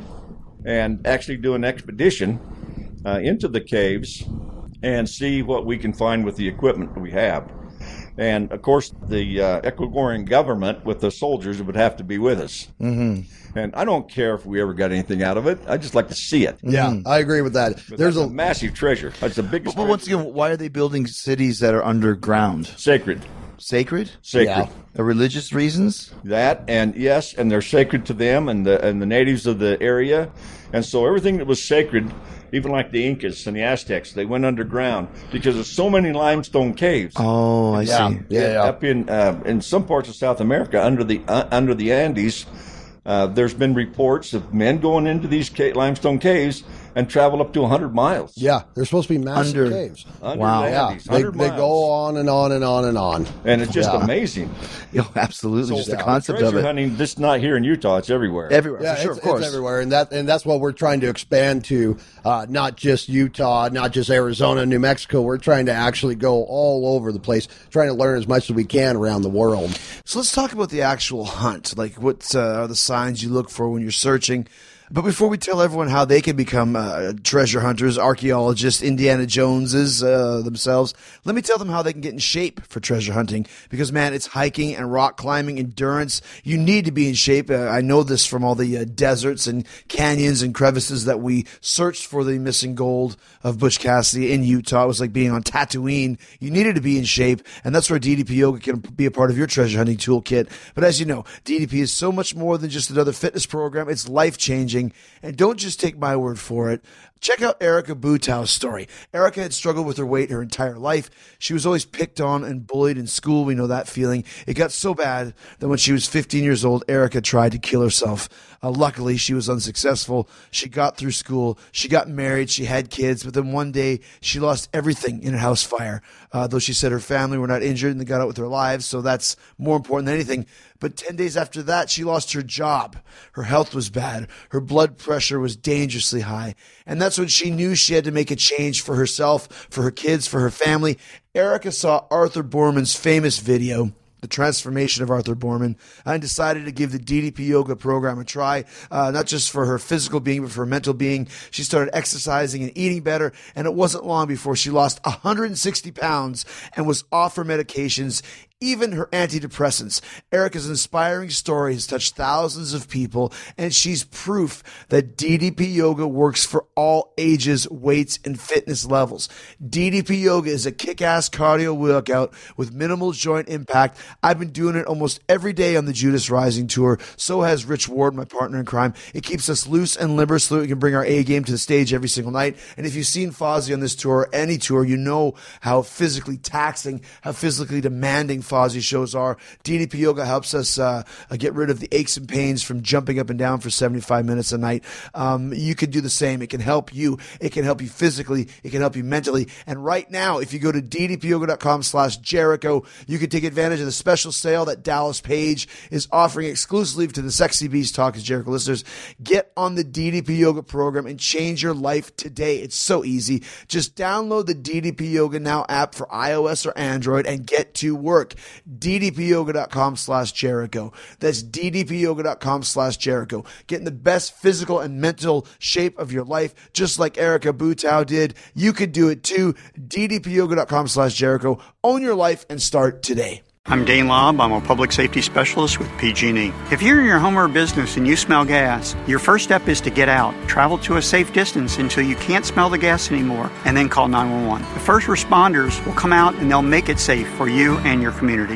and actually do an expedition into the caves and see what we can find with the equipment we have. And, of course, the Ecuadorian government with the soldiers would have to be with us. Mm-hmm. And I don't care if we ever got anything out of it. I just like to see it. Yeah, I agree with that. But There's that's a massive treasure. That's the biggest But once again, why are they building cities that are underground? Sacred. Sacred? Yeah. Religious reasons? That, and yes, and they're sacred to them and the natives of the area. And so everything that was sacred, even like the Incas and the Aztecs, they went underground because there's so many limestone caves. Oh, I see. Yeah. Up in some parts of South America, under the Andes, there's been reports of men going into these limestone caves and travel up to 100 miles. Yeah, they're supposed to be massive Under- caves. Under Wow. the Yeah, Andes, they 100 miles. go on and on and on and on. And it's just Yeah. amazing. Yo, absolutely. Just the yeah, concept of Treasure it. hunting, this is not here in Utah, it's everywhere. Everywhere, Yeah, for sure, it's, of course. it's everywhere, and that's what we're trying to expand to. Not just Utah, not just Arizona, New Mexico. We're trying to actually go all over the place, trying to learn as much as we can around the world. So let's talk about the actual hunt. Like, what are the signs you look for when you're searching? But before we tell everyone how they can become treasure hunters, archaeologists, Indiana Joneses themselves, let me tell them how they can get in shape for treasure hunting. Because, man, it's hiking and rock climbing, endurance. You need to be in shape. I know this from all the deserts and canyons and crevices that we searched for the missing gold of Butch Cassidy in Utah. It was like being on Tatooine. You needed to be in shape, and that's where DDP Yoga can be a part of your treasure hunting toolkit. But as you know, DDP is so much more than just another fitness program. It's life-changing. And don't just take my word for it. Check out Erica Butow's story. Erica had struggled with her weight her entire life. She was always picked on and bullied in school. We know that feeling. It got so bad that when she was 15 years old, Erica tried to kill herself. Luckily, she was unsuccessful. She got through school. She got married. She had kids. But then one day, she lost everything in a house fire. Though she said her family were not injured and they got out with their lives, so that's more important than anything. But 10 days after that, she lost her job. Her health was bad. Her blood pressure was dangerously high. And that's when she knew she had to make a change for herself, for her kids, for her family. Erica saw Arthur Borman's famous video, The Transformation of Arthur Borman, and decided to give the DDP Yoga program a try, not just for her physical being, but for her mental being. She started exercising and eating better, and it wasn't long before she lost 160 pounds and was off her medications, even her antidepressants. Erica's inspiring story has touched thousands of people, and she's proof that DDP Yoga works for all ages, weights, and fitness levels. DDP Yoga is a kick-ass cardio workout with minimal joint impact. I've been doing it almost every day on the Judas Rising Tour. So has Rich Ward, my partner in crime. It keeps us loose and limber so that we can bring our A game to the stage every single night. And if you've seen Fozzy on this tour, any tour, you know how physically taxing, how physically demanding Fozzy shows are. DDP Yoga helps us get rid of the aches and pains from jumping up and down for 75 minutes a night. You can do the same. It can help you. It can help you physically. It can help you mentally. And right now, if you go to ddpyoga.com/Jericho, you can take advantage of the special sale that Dallas Page is offering exclusively to the Sexy Beast Talk is Jericho listeners. Get on the DDP Yoga program and change your life today. It's so easy. Just download the DDP Yoga Now app for iOS or Android and get to work. ddpyoga.com/Jericho. That's ddpyoga.com/Jericho. Getting the best physical and mental shape of your life, just like Erica Butow did. You could do it too. ddpyoga.com/Jericho. Own your life and start today. I'm Dane Lobb. I'm a public safety specialist with PG&E. If you're in your home or business and you smell gas, your first step is to get out. Travel to a safe distance until you can't smell the gas anymore, and then call 911. The first responders will come out and they'll make it safe for you and your community.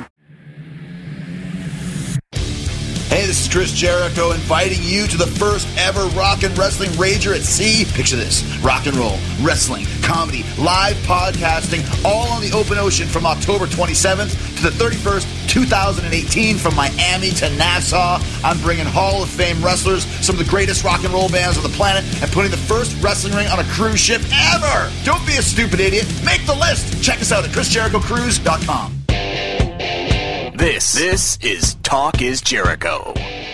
Hey, this is Chris Jericho inviting you to the first ever rock and wrestling Rager at Sea. Picture this: rock and roll, wrestling, comedy, live podcasting, all on the open ocean from October 27th to the 31st, 2018, from Miami to Nassau. I'm bringing Hall of Fame wrestlers, some of the greatest rock and roll bands on the planet, and putting the first wrestling ring on a cruise ship ever. Don't be a stupid idiot. Make the list. Check us out at ChrisJerichoCruise.com. This is Talk is Jericho.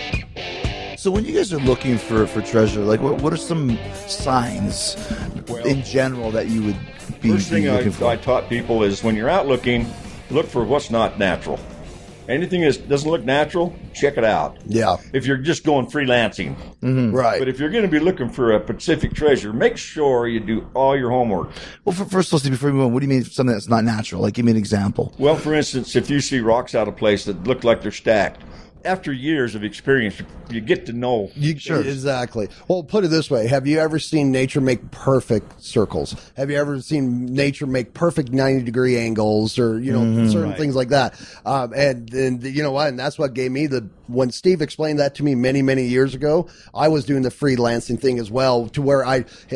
So when you guys are looking for treasure, like what are some signs in general that you would be First thing looking for? I taught people is when you're out looking, look for what's not natural. Anything that doesn't look natural, check it out. Yeah. If you're just going freelancing. Right. But if you're going to be looking for a Pacific treasure, make sure you do all your homework. Well, first, let's see, before we move on, what do you mean something that's not natural? Like, give me an example. Well, for instance, if you see rocks out of place that look like they're stacked, after years of experience, you get to know. Sure. Exactly. Well, put it this way. Have you ever seen nature make perfect circles? Have you ever seen nature make perfect 90-degree angles or, certain things like that? And you know what? And that's what gave me when Steve explained that to me many, many years ago, I was doing the freelancing thing as well, to where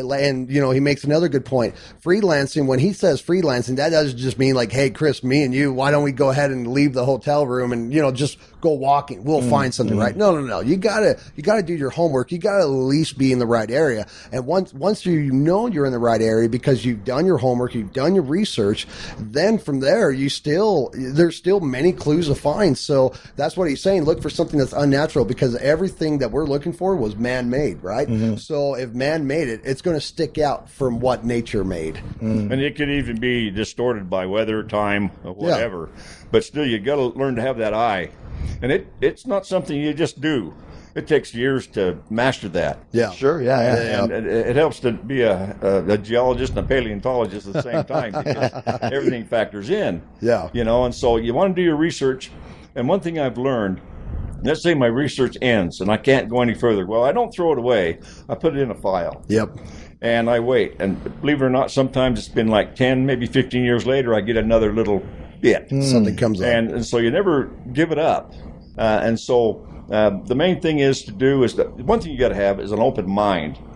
he makes another good point. Freelancing, when he says freelancing, that doesn't just mean like, hey, Chris, me and you, why don't we go ahead and leave the hotel room and, just go walking? We'll find something, right? No. You gotta do your homework. You gotta at least be in the right area. And once you know you're in the right area because you've done your homework, you've done your research, then from there, there's still many clues to find. So that's what he's saying. Look for something that's unnatural, because everything that we're looking for was man-made, right? So if man made it, it's going to stick out from what nature made. And it could even be distorted by weather, time, or whatever. Yeah. But still, you got to learn to have that eye. And it's not something you just do. It takes years to master that. Yeah. Sure, yeah. And it helps to be a geologist and a paleontologist at the same time, because everything factors in. Yeah. And so you want to do your research. And one thing I've learned, let's say my research ends and I can't go any further. Well, I don't throw it away. I put it in a file. Yep. And I wait. And believe it or not, sometimes it's been like 10, maybe 15 years later, I get another little bit. Something comes up. And so you never give it up. And so the main thing is one thing you got to have is an open mind.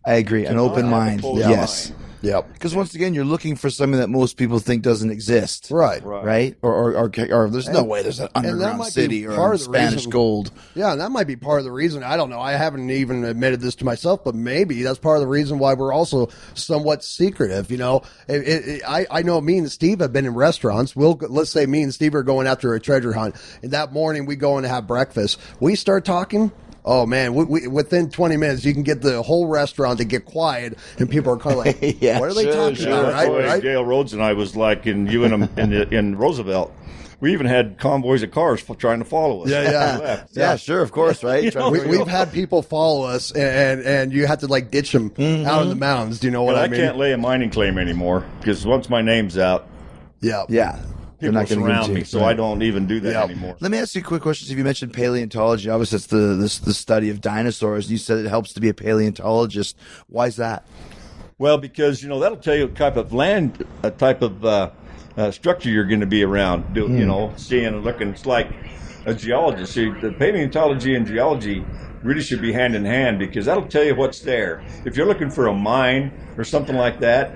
I agree. An open Have a mind. closed Yes. mind. Yep. Because once again, you're looking for something that most people think doesn't exist. Right. Right? Or there's no way there's an that underground might be city part or of the Spanish reason- gold. Yeah, and that might be part of the reason. I don't know. I haven't even admitted this to myself, but maybe that's part of the reason why we're also somewhat secretive. You know, I know me and Steve have been in restaurants. Let's say me and Steve are going after a treasure hunt, and that morning we go in to have breakfast. We start talking. Oh man, we within 20 minutes you can get the whole restaurant to get quiet, and people are kind of like, Yeah, "What are they sure, talking sure. about?" That's Right? the way Right? Dale Rhodes and I was like in in Roosevelt. We even had convoys of cars trying to follow us. Yeah. Yeah, sure, of course, right? We've had people follow us, and you have to like ditch them out in the mountains. Do you know what But I mean? I can't lay a mining claim anymore because once my name's out, Yeah. Yeah. They're people not going to surround me, so I don't even do that anymore. Let me ask you a quick question. If you mentioned paleontology, obviously it's the study of dinosaurs. You said it helps to be a paleontologist. Why is that? Well, because that'll tell you what type of land, a type of structure you're going to be around. Seeing and looking. It's like a geologist. See, the paleontology and geology really should be hand in hand because that'll tell you what's there. If you're looking for a mine or something like that,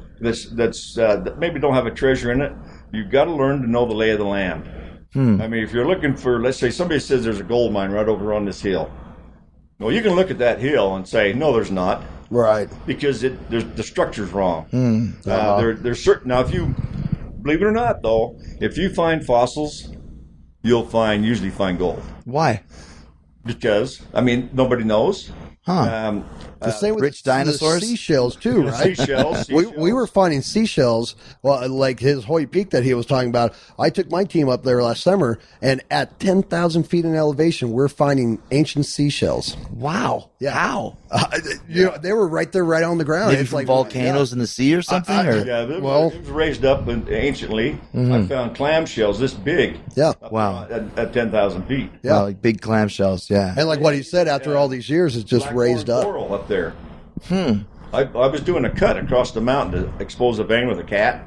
that maybe don't have a treasure in it, you've got to learn to know the lay of the land. I mean, if you're looking for, let's say somebody says there's a gold mine right over on this hill. Well, you can look at that hill and say, no, there's not. Right. Because the structure's wrong. There's certain, now if you, believe it or not though, if you find fossils, you'll usually find gold. Why? Because, nobody knows. The same with rich dinosaurs? the seashells too, right? Seashells. We were finding seashells, well, like his Hoy Peak that he was talking about. I took my team up there last summer, and at 10,000 feet in elevation, we're finding ancient seashells. Wow. Yeah. How? They were right there, right on the ground. Maybe It's from like volcanoes in the sea or something? or? Yeah, it Well- was raised up anciently. I found clam shells this big. Yeah. Wow. At 10,000 feet. Yeah. Wow, like big clamshells, yeah. And like what he said, after all these years, it's just Black raised horned up. coral up there. I was doing a cut across the mountain to expose a vein with a cat,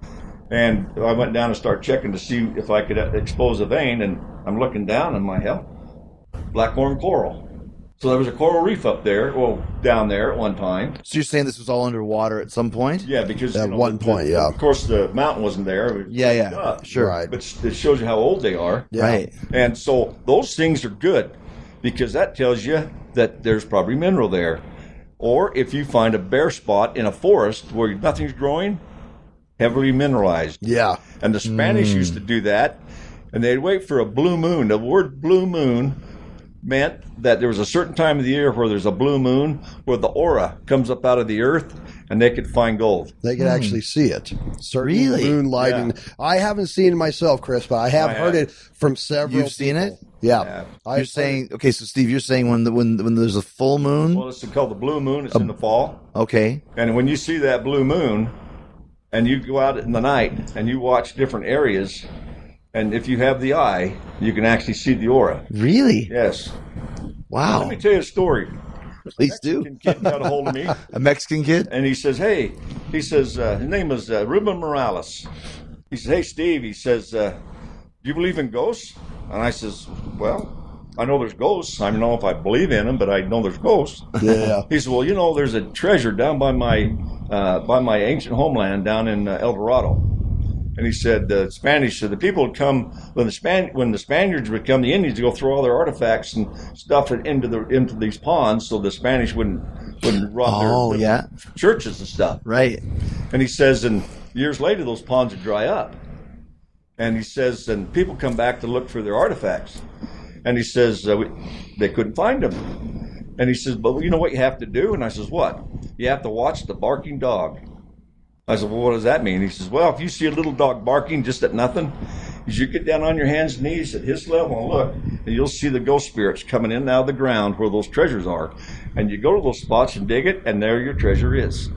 and I went down and started checking to see if I could expose a vein, and I'm looking down and my hell, black horned coral. So there was a coral reef up there, down there at one time. So you're saying this was all underwater at some point? Yeah, because At one point, yeah. Of course, the mountain wasn't there. It was Yeah, up. sure. Right. But it shows you how old they are. Right. And so those things are good because that tells you that there's probably mineral there. Or if you find a bare spot in a forest where nothing's growing, heavily mineralized. Yeah. And the Spanish used to do that, and they'd wait for a blue moon. The word blue moon meant that there was a certain time of the year where there's a blue moon, where the aura comes up out of the earth, and they could find gold. They could actually see it. Certain Really? moonlighting. Yeah. I haven't seen it myself, Chris, but I have I heard have. it from several. You've seen it? Yeah. You're saying, okay, so Steve, you're saying when there's a full moon? Well, it's called the blue moon. It's in the fall. Okay. And when you see that blue moon, and you go out in the night and you watch different areas, and if you have the eye, you can actually see the aura. Really? Yes. Wow. Let me tell you a story. Please do. Mexican kid got a hold of me, A Mexican kid? and he says, his name is Ruben Morales. He says, hey, Steve, he says, do you believe in ghosts? And I says, well, I know there's ghosts. I don't know if I believe in them, but I know there's ghosts. Yeah. He said, well, there's a treasure down by my ancient homeland down in El Dorado. And he said the Spanish, so the people would come when the Spaniards would come, the Indians would go throw all their artifacts and stuff into these ponds, so the Spanish wouldn't rob their churches and stuff. Right. And he says, and years later those ponds would dry up. And he says, and people come back to look for their artifacts. And he says they couldn't find them. And he says, but you know what you have to do? And I says, what? You have to watch the barking dog. I said, well, what does that mean? He says, well, if you see a little dog barking just at nothing, you get down on your hands and knees at his level and look, and you'll see the ghost spirits coming in and out of the ground where those treasures are. And you go to those spots and dig it, and there your treasure is.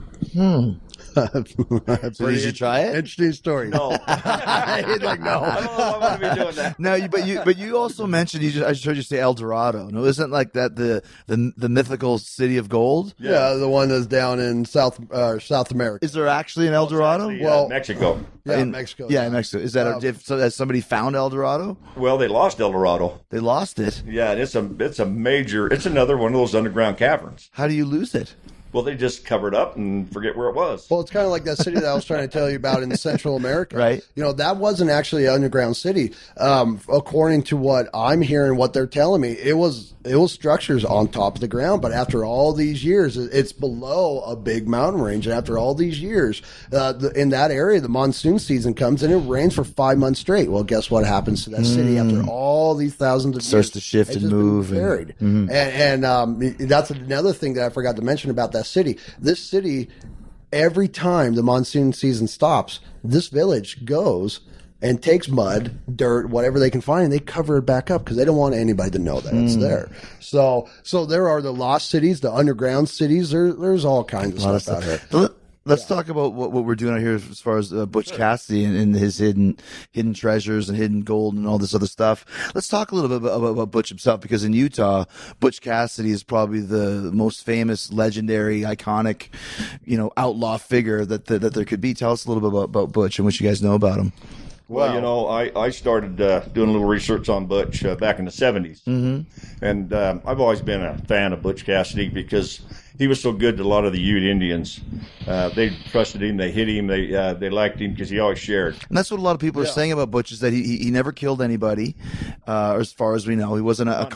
So did you try it? Interesting story. No. He's like, no. I don't know if I want to be doing that. No, but you also mentioned I just heard you say El Dorado. No, isn't like that the mythical city of gold? Yeah, the one that's down in South America. Is there actually an El Dorado? Well, Mexico. Yeah, in Mexico. Yeah, in Mexico. Is that has somebody found El Dorado? Well, they lost El Dorado. They lost it. Yeah, and it's another one of those underground caverns. How do you lose it? Well, they just cover it up and forget where it was. Well, it's kind of like that city that I was trying to tell you about in Central America. Right. You know, that wasn't actually an underground city. According to what I'm hearing, what they're telling me, it was structures on top of the ground. But after all these years, it's below a big mountain range. And after all these years, in that area, the monsoon season comes and it rains for 5 months straight. Well, guess what happens to that city after all these thousands of years? Starts to shift and move. Buried. And that's another thing that I forgot to mention about that city. This city, every time the monsoon season stops, this village goes and takes mud, dirt, whatever they can find, and they cover it back up because they don't want anybody to know that it's there. So there are the lost cities, the underground cities. There's all kinds of stuff out here. Let's talk about what we're doing out here as far as Butch Cassidy and his hidden treasures and hidden gold and all this other stuff. Let's talk a little bit about Butch himself, because in Utah, Butch Cassidy is probably the most famous, legendary, iconic, outlaw figure that there could be. Tell us a little bit about Butch and what you guys know about him. Well, I started doing a little research on Butch back in the 70s. And I've always been a fan of Butch Cassidy because he was so good to a lot of the Ute Indians. They trusted him, they hit him, they liked him because he always shared. And that's what a lot of people are saying about Butch, is that he never killed anybody, as far as we know. He wasn't not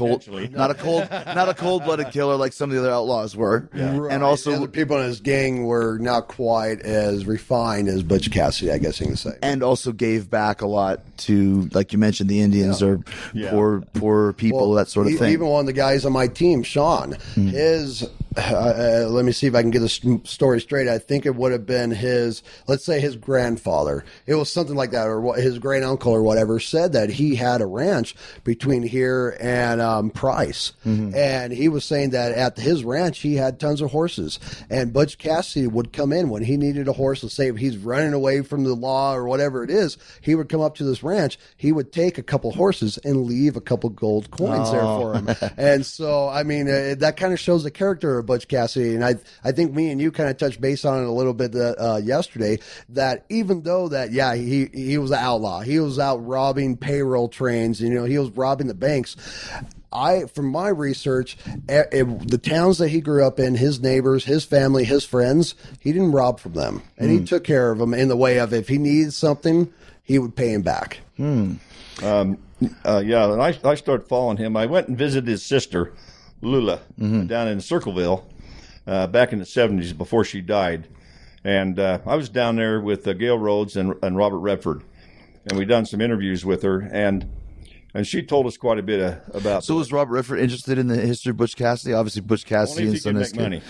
a cold-blooded killer like some of the other outlaws were. Yeah. Right. And also the people in his gang were not quite as refined as Butch Cassidy, I guess you can say. And also gave back a lot to, like you mentioned, the Indians or poor people, that sort of thing. Even one of the guys on my team, Sean, his... let me see if I can get the story straight. I think it would have been let's say his grandfather. It was something like that, or his great uncle or whatever, said that he had a ranch between here and Price. And he was saying that at his ranch, he had tons of horses. And Butch Cassidy would come in when he needed a horse. Let's say if he's running away from the law or whatever it is, he would come up to this ranch. He would take a couple horses and leave a couple gold coins there for him. And so, I mean, that kind of shows the character of Butch Cassidy, and I think me and you kind of touched base on it a little bit yesterday, that even though that he was an outlaw, he was out robbing payroll trains, he was robbing the banks. From my research, the towns that he grew up in, his neighbors, his family, his friends, he didn't rob from them, and he took care of them in the way of, if he needed something, he would pay him back. And I started following him. I went and visited his sister, Lula, down in Circleville, back in the 70s before she died. And I was down there with Gail Rhodes and Robert Redford, and we done some interviews with her, and she told us quite a bit about. So was Robert Redford interested in the history of Butch Cassidy? Obviously, Butch Cassidy and Son. Only if he could make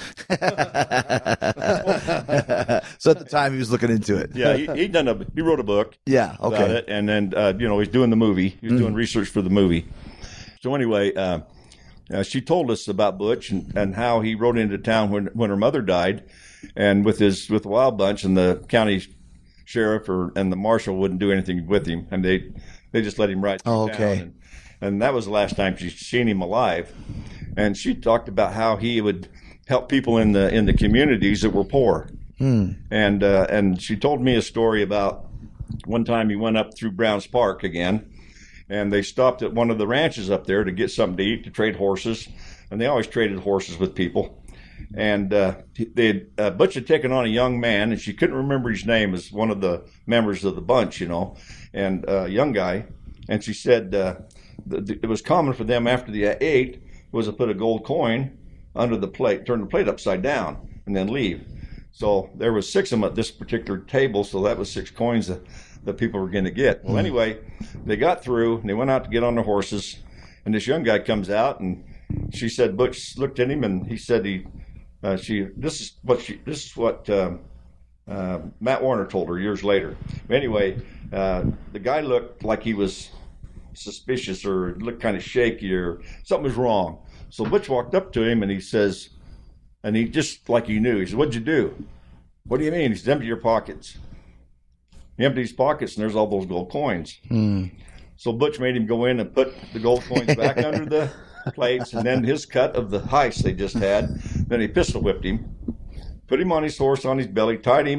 money. So at the time, he was looking into it. Yeah, he wrote a book. Yeah, okay. About it, and then he's doing the movie. He's doing research for the movie. So anyway, she told us about Butch and how he rode into town when her mother died, and with the Wild Bunch, and the county sheriff and the marshal wouldn't do anything with him, and they just let him ride through town. And that was the last time she'd seen him alive. And she talked about how he would help people in the communities that were poor. And she told me a story about one time he went up through Browns Park again, and they stopped at one of the ranches up there to get something to eat, to trade horses. And they always traded horses with people. And Butch had taken on a young man, and she couldn't remember his name, as one of the members of the bunch, and a young guy. And she said it was common for them after they ate was to put a gold coin under the plate, turn the plate upside down, and then leave. So there was 6 of them at this particular table, so that was 6 coins that people were going to get. Well, anyway, they got through, and they went out to get on their horses, and this young guy comes out, and she said Butch looked at him, and he said this is what Matt Warner told her years later. Anyway, the guy looked like he was suspicious, or looked kind of shaky, or something was wrong. So Butch walked up to him, and he says, and he just like he knew, he said, "What'd you do?" "What do you mean?" He said, "Empty your pockets." He emptied his pockets, and there's all those gold coins. So Butch made him go in and put the gold coins back under the plates, and then his cut of the heist they just had. Then he pistol whipped him, put him on his horse on his belly, tied him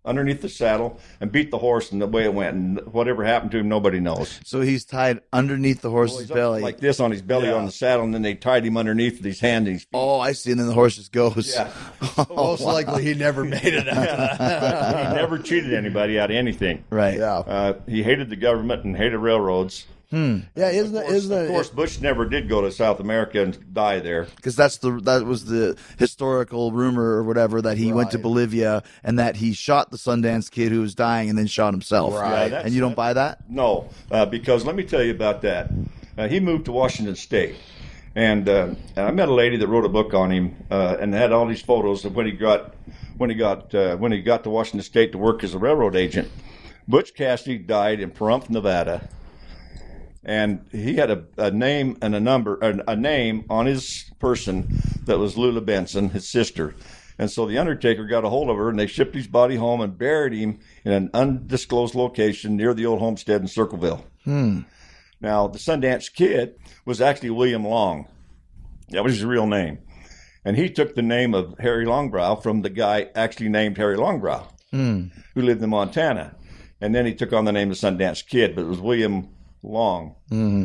underneath the saddle and beat the horse, and the way it went, and whatever happened to him, nobody knows. So he's tied underneath the horse's He's up belly. like this on his belly on the saddle, and then they tied him underneath with his hand and his feet. Oh, I see. And then the horse just goes. Yeah. Most likely he never made it out. He never cheated anybody out of anything. Right. Yeah. He hated the government and hated railroads. Yeah, Of course, Bush never did go to South America and die there. Because that was the historical rumor or whatever, that he went to Bolivia and that he shot the Sundance Kid who was dying and then shot himself. Right. Yeah, and you don't buy that? No, because let me tell you about that. He moved to Washington State, and I met a lady that wrote a book on him and had all these photos of when he got to Washington State to work as a railroad agent. Butch Cassidy died in Pahrump, Nevada. And he had a name and a name on his person that was Lula Benson, his sister. And so the undertaker got a hold of her, and they shipped his body home and buried him in an undisclosed location near the old homestead in Circleville. Now, the Sundance Kid was actually William Long. That was his real name. And he took the name of Harry Longbrow from the guy actually named Harry Longbrow, who lived in Montana. And then he took on the name of Sundance Kid, but it was William Long.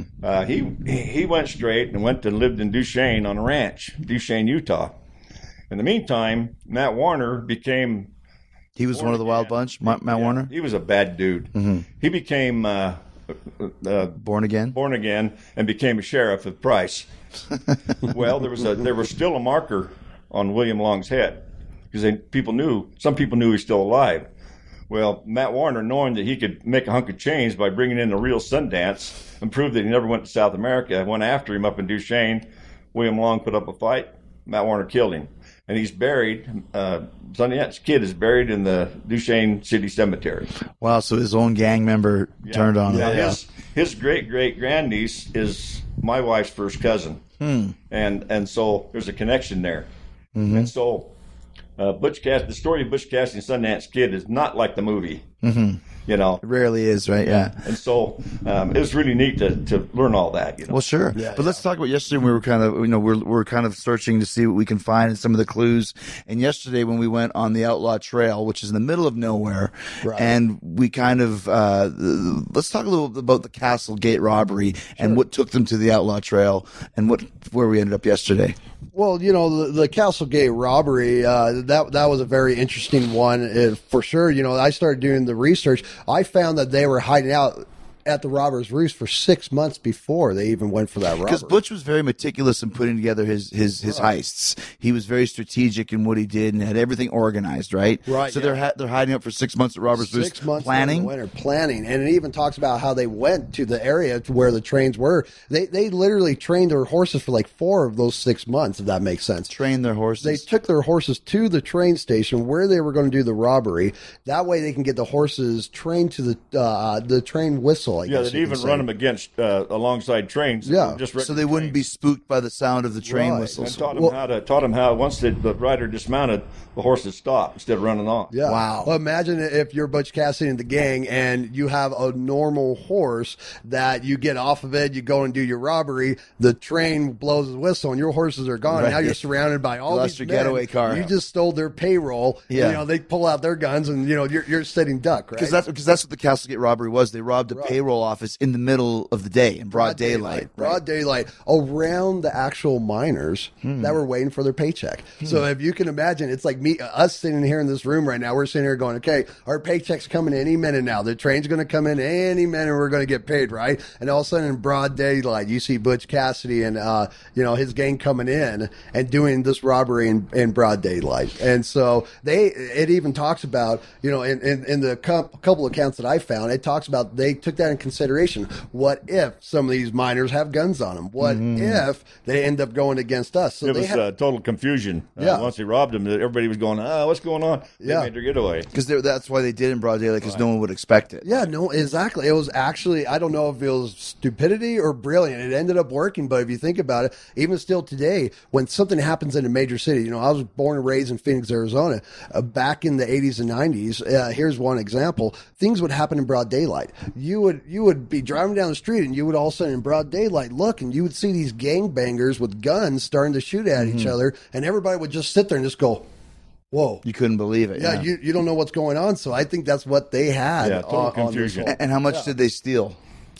He went straight and went and lived in Duchesne on a ranch, Duchesne, Utah. In the meantime, Matt Warner became... He was one of the Wild Bunch, Matt Warner? He was a bad dude. He became Born again and became a sheriff of Price. Well, there was still a marker on William Long's head because some people knew he was still alive. Well, Matt Warner, knowing that he could make a hunk of change by bringing in the real Sundance and prove that he never went to South America, went after him up in Duchesne. William Long put up a fight. Matt Warner killed him. And he's buried, Sundance Kid is buried in the Duchesne City Cemetery. Wow, so his own gang member turned on him. Yeah, his great-great-grandniece is my wife's first cousin. And so there's a connection there. And so... the story of Butch Cassidy and Sundance Kid is not like the movie. It rarely is, right? Yeah. And so it was really neat to learn all that. Well, sure. But let's talk about yesterday. We were kind of, we're kind of searching to see what we can find and some of the clues. And yesterday when we went on the Outlaw Trail, which is in the middle of nowhere, and we kind of let's talk a little bit about the Castle Gate robbery and what took them to the Outlaw Trail and where we ended up yesterday. Well, the Castlegate robbery, that was a very interesting one for sure. I started doing the research. I found that they were hiding out at the Robbers Roost for 6 months before they even went for that robbery. Because Butch was very meticulous in putting together his heists. He was very strategic in what he did and had everything organized, right? Right. So they're hiding out for 6 months at Robbers Roost. 6 months planning. in the winter, planning, and it even talks about how they went to the area to where the trains were. They literally trained their horses for like 4 of those 6 months, if that makes sense. Trained their horses. They took their horses to the train station where they were going to do the robbery. That way, they can get the horses trained to the train whistle. I guess they'd even run them against alongside trains. Yeah, so they wouldn't be spooked by the sound of the train whistles. And taught them how once the rider dismounted, the horses stopped instead of running off. Yeah. Wow. Well, imagine if you're Butch Cassidy and the gang, and you have a normal horse that you get off of it, you go and do your robbery. The train blows the whistle, and your horses are gone. Right. Now you're surrounded by all Lost these your men. getaway car. You just stole their payroll. Yeah. And, they pull out their guns, and you're sitting duck, right? Because that's what the Castlegate robbery was. They robbed a payroll office in the middle of the day in broad daylight. Broad daylight around the actual miners that were waiting for their paycheck. So if you can imagine, it's like us sitting here in this room right now. We're sitting here going, okay, our paycheck's coming any minute now. The train's going to come in any minute. We're going to get paid, right? And all of a sudden, in broad daylight, you see Butch Cassidy and his gang coming in and doing this robbery in broad daylight. And so it even talks about, in the couple of accounts that I found, it talks about they took that in consideration. What if some of these miners have guns on them? What if they end up going against us? So it was total confusion. Once they robbed them, everybody was going, what's going on? They made their getaway. Because that's why they did in broad daylight, because no one would expect it. Yeah, no, exactly. It was actually, I don't know if it was stupidity or brilliant. It ended up working, but if you think about it, even still today, when something happens in a major city, I was born and raised in Phoenix, Arizona. Back in the 80s and 90s, here's one example. Things would happen in broad daylight. You would be driving down the street, and you would all of a sudden in broad daylight look, and you would see these gangbangers with guns starting to shoot at each other, and everybody would just sit there and just go, Whoa. You couldn't believe it. Yeah, you don't know what's going on. So I think that's what they had. Yeah, total on this confusion. whole- And how much did they steal?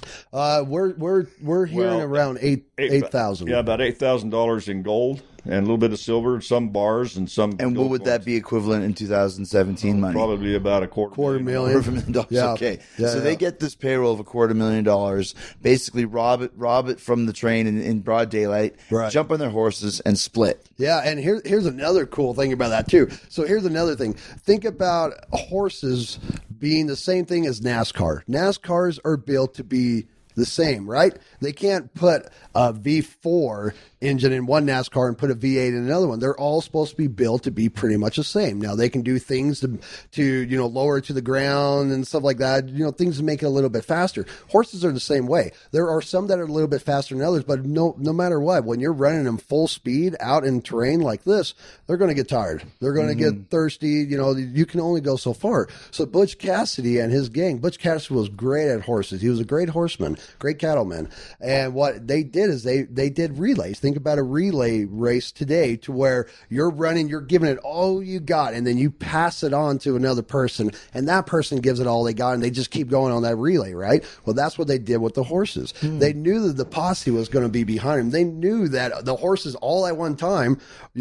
We're hearing around 8,000. Yeah, about $8,000 in gold and a little bit of silver, some bars and some. And what would that be equivalent in 2017 money? Probably about a quarter million. $250,000. Yeah. Okay. Yeah, So they get this payroll of $250,000, basically rob it from the train in broad daylight, Right. jump on their horses and split. Yeah, and here's another cool thing about that too. So here's another thing. Think about horses being the same thing as NASCAR. NASCARs are built to be the same, right? They can't put a V4 engine in one NASCAR and put a V8 in another one. They're all supposed to be built to be pretty much the same. Now they can do things to lower it to the ground and stuff like that. Things to make it a little bit faster. Horses are the same way. There are some that are a little bit faster than others, but no matter what, when you're running them full speed out in terrain like this, they're going to get tired. They're going to get thirsty. You can only go so far. So Butch Cassidy and his gang, Butch Cassidy was great at horses. He was a great horseman, great cattleman. And what they did is they did relays. Think about a relay race today to where you're running, you're giving it all you got, and then you pass it on to another person, and that person gives it all they got, and they just keep going on that relay, right? Well, that's what they did with the horses. They knew that the posse was going to be behind them. They knew that the horses all at one time,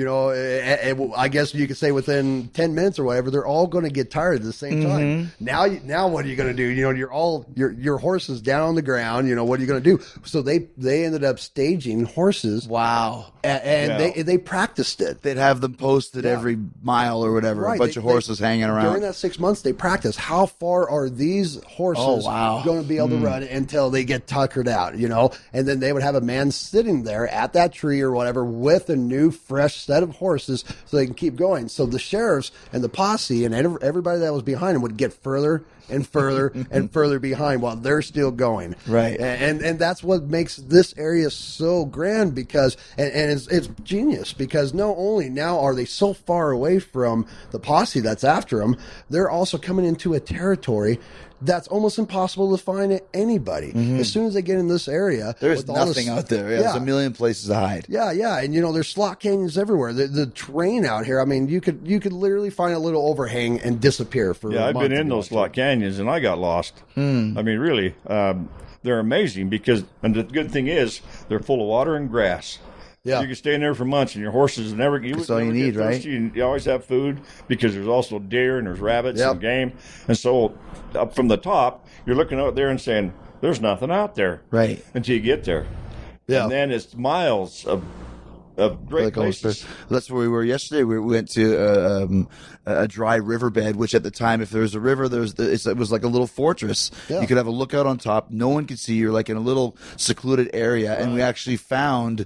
I guess you could say within 10 minutes or whatever, they're all going to get tired at the same time. Now what are you going to do? Your horse is down on the ground. What are you going to do? So they ended up staging horses. Wow. And they practiced it. They'd have them posted every mile or whatever, Right. a bunch of horses hanging around. During that 6 months, they practiced how far are these horses going to be able to run until they get tuckered out, And then they would have a man sitting there at that tree or whatever with a new, fresh set of horses so they can keep going. So the sheriffs and the posse and everybody that was behind them would get further and further and further behind while they're still going. Right. And that's what makes this area so grand because, and it's genius because not only now are they so far away from the posse that's after them, they're also coming into a territory that's almost impossible to find anybody. As soon as they get in this area, There's with all nothing this- out there. Yeah, there's a million places to hide. Yeah, and there's slot canyons everywhere. The terrain out here, I mean, you could literally find a little overhang and disappear for. Yeah, a I've month been in if you those want slot canyons and I got lost. I mean, really, they're amazing because, and the good thing is, they're full of water and grass. Yeah. You can stay in there for months and your horses never. That's all you need, right? You always have food because there's also deer and there's rabbits Yep. and game. And so, up from the top, you're looking out there and saying, "There's nothing out there," Right. Until you get there. Yeah. And then it's miles of great places. That's where we were yesterday. We went to a dry riverbed, which at the time, if there was a river, it was like a little fortress. Yeah. You could have a lookout on top. No one could see. You're like in a little secluded area. And we actually found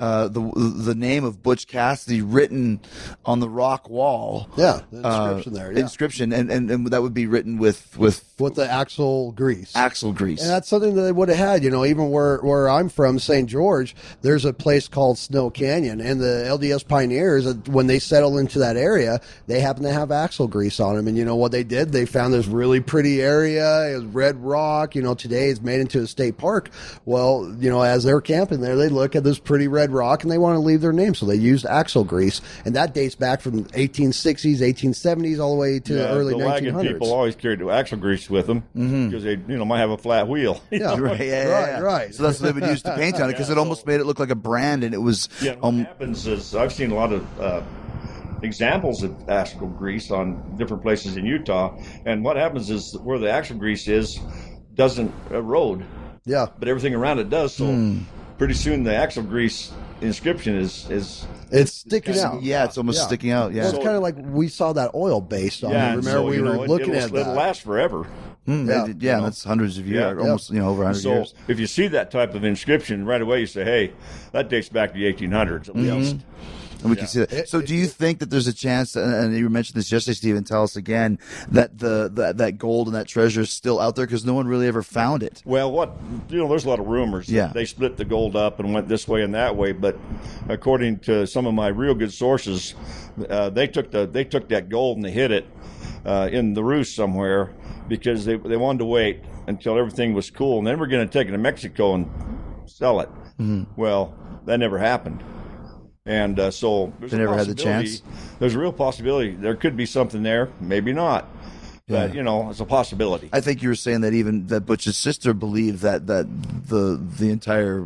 the name of Butch Cassidy written on the rock wall. Yeah, the inscription there. Yeah. Inscription, and that would be written with With the axle grease. axle grease. And that's something that they would have had, even where I'm from, St. George, there's a place called Snow Canyon, and the LDS pioneers, when they settled into that area, they happened to have axle grease on them. And you know what they did? They found this really pretty area. It was red rock. Today it's made into a state park. Well, as they're camping there, they look at this pretty red rock and they want to leave their name. So they used axle grease. And that dates back from 1860s, 1870s, all the way to the early the wagon 1900s. people always carried the axle grease with them because they, might have a flat wheel. Yeah, right. So that's what they would use to paint on it because it almost made it look like a brand, and it was. Yeah, what happens is I've seen a lot of examples of axle grease on different places in Utah, and what happens is where the axle grease is doesn't erode, Yeah. but everything around it does. So pretty soon the axle grease inscription is It's sticking out. Yeah, it's almost sticking out. Yeah. Well, it's kind of like we saw that oil based on. yeah. Remember, and so, we were looking at it'll that. last forever. Yeah, that's hundreds of years, Yeah. almost over 100 So years. if you see that type of inscription right away, you say, "Hey, that dates back to the 1800s at least." And we can see that. So, do you think that there's a chance? And you mentioned this yesterday, Stephen. Tell us again that that gold and that treasure is still out there because no one really ever found it. Well, there's a lot of rumors. that Yeah. They split the gold up and went this way and that way, but according to some of my real good sources, they took that gold and they hid it in the roost somewhere because they wanted to wait until everything was cool, and then we're going to take it to Mexico and sell it. Well, that never happened. And so there's They a never had the possibility- chance? There's a real possibility there could be something there, maybe not. But, it's a possibility. I think you were saying that even that Butch's sister believed that the entire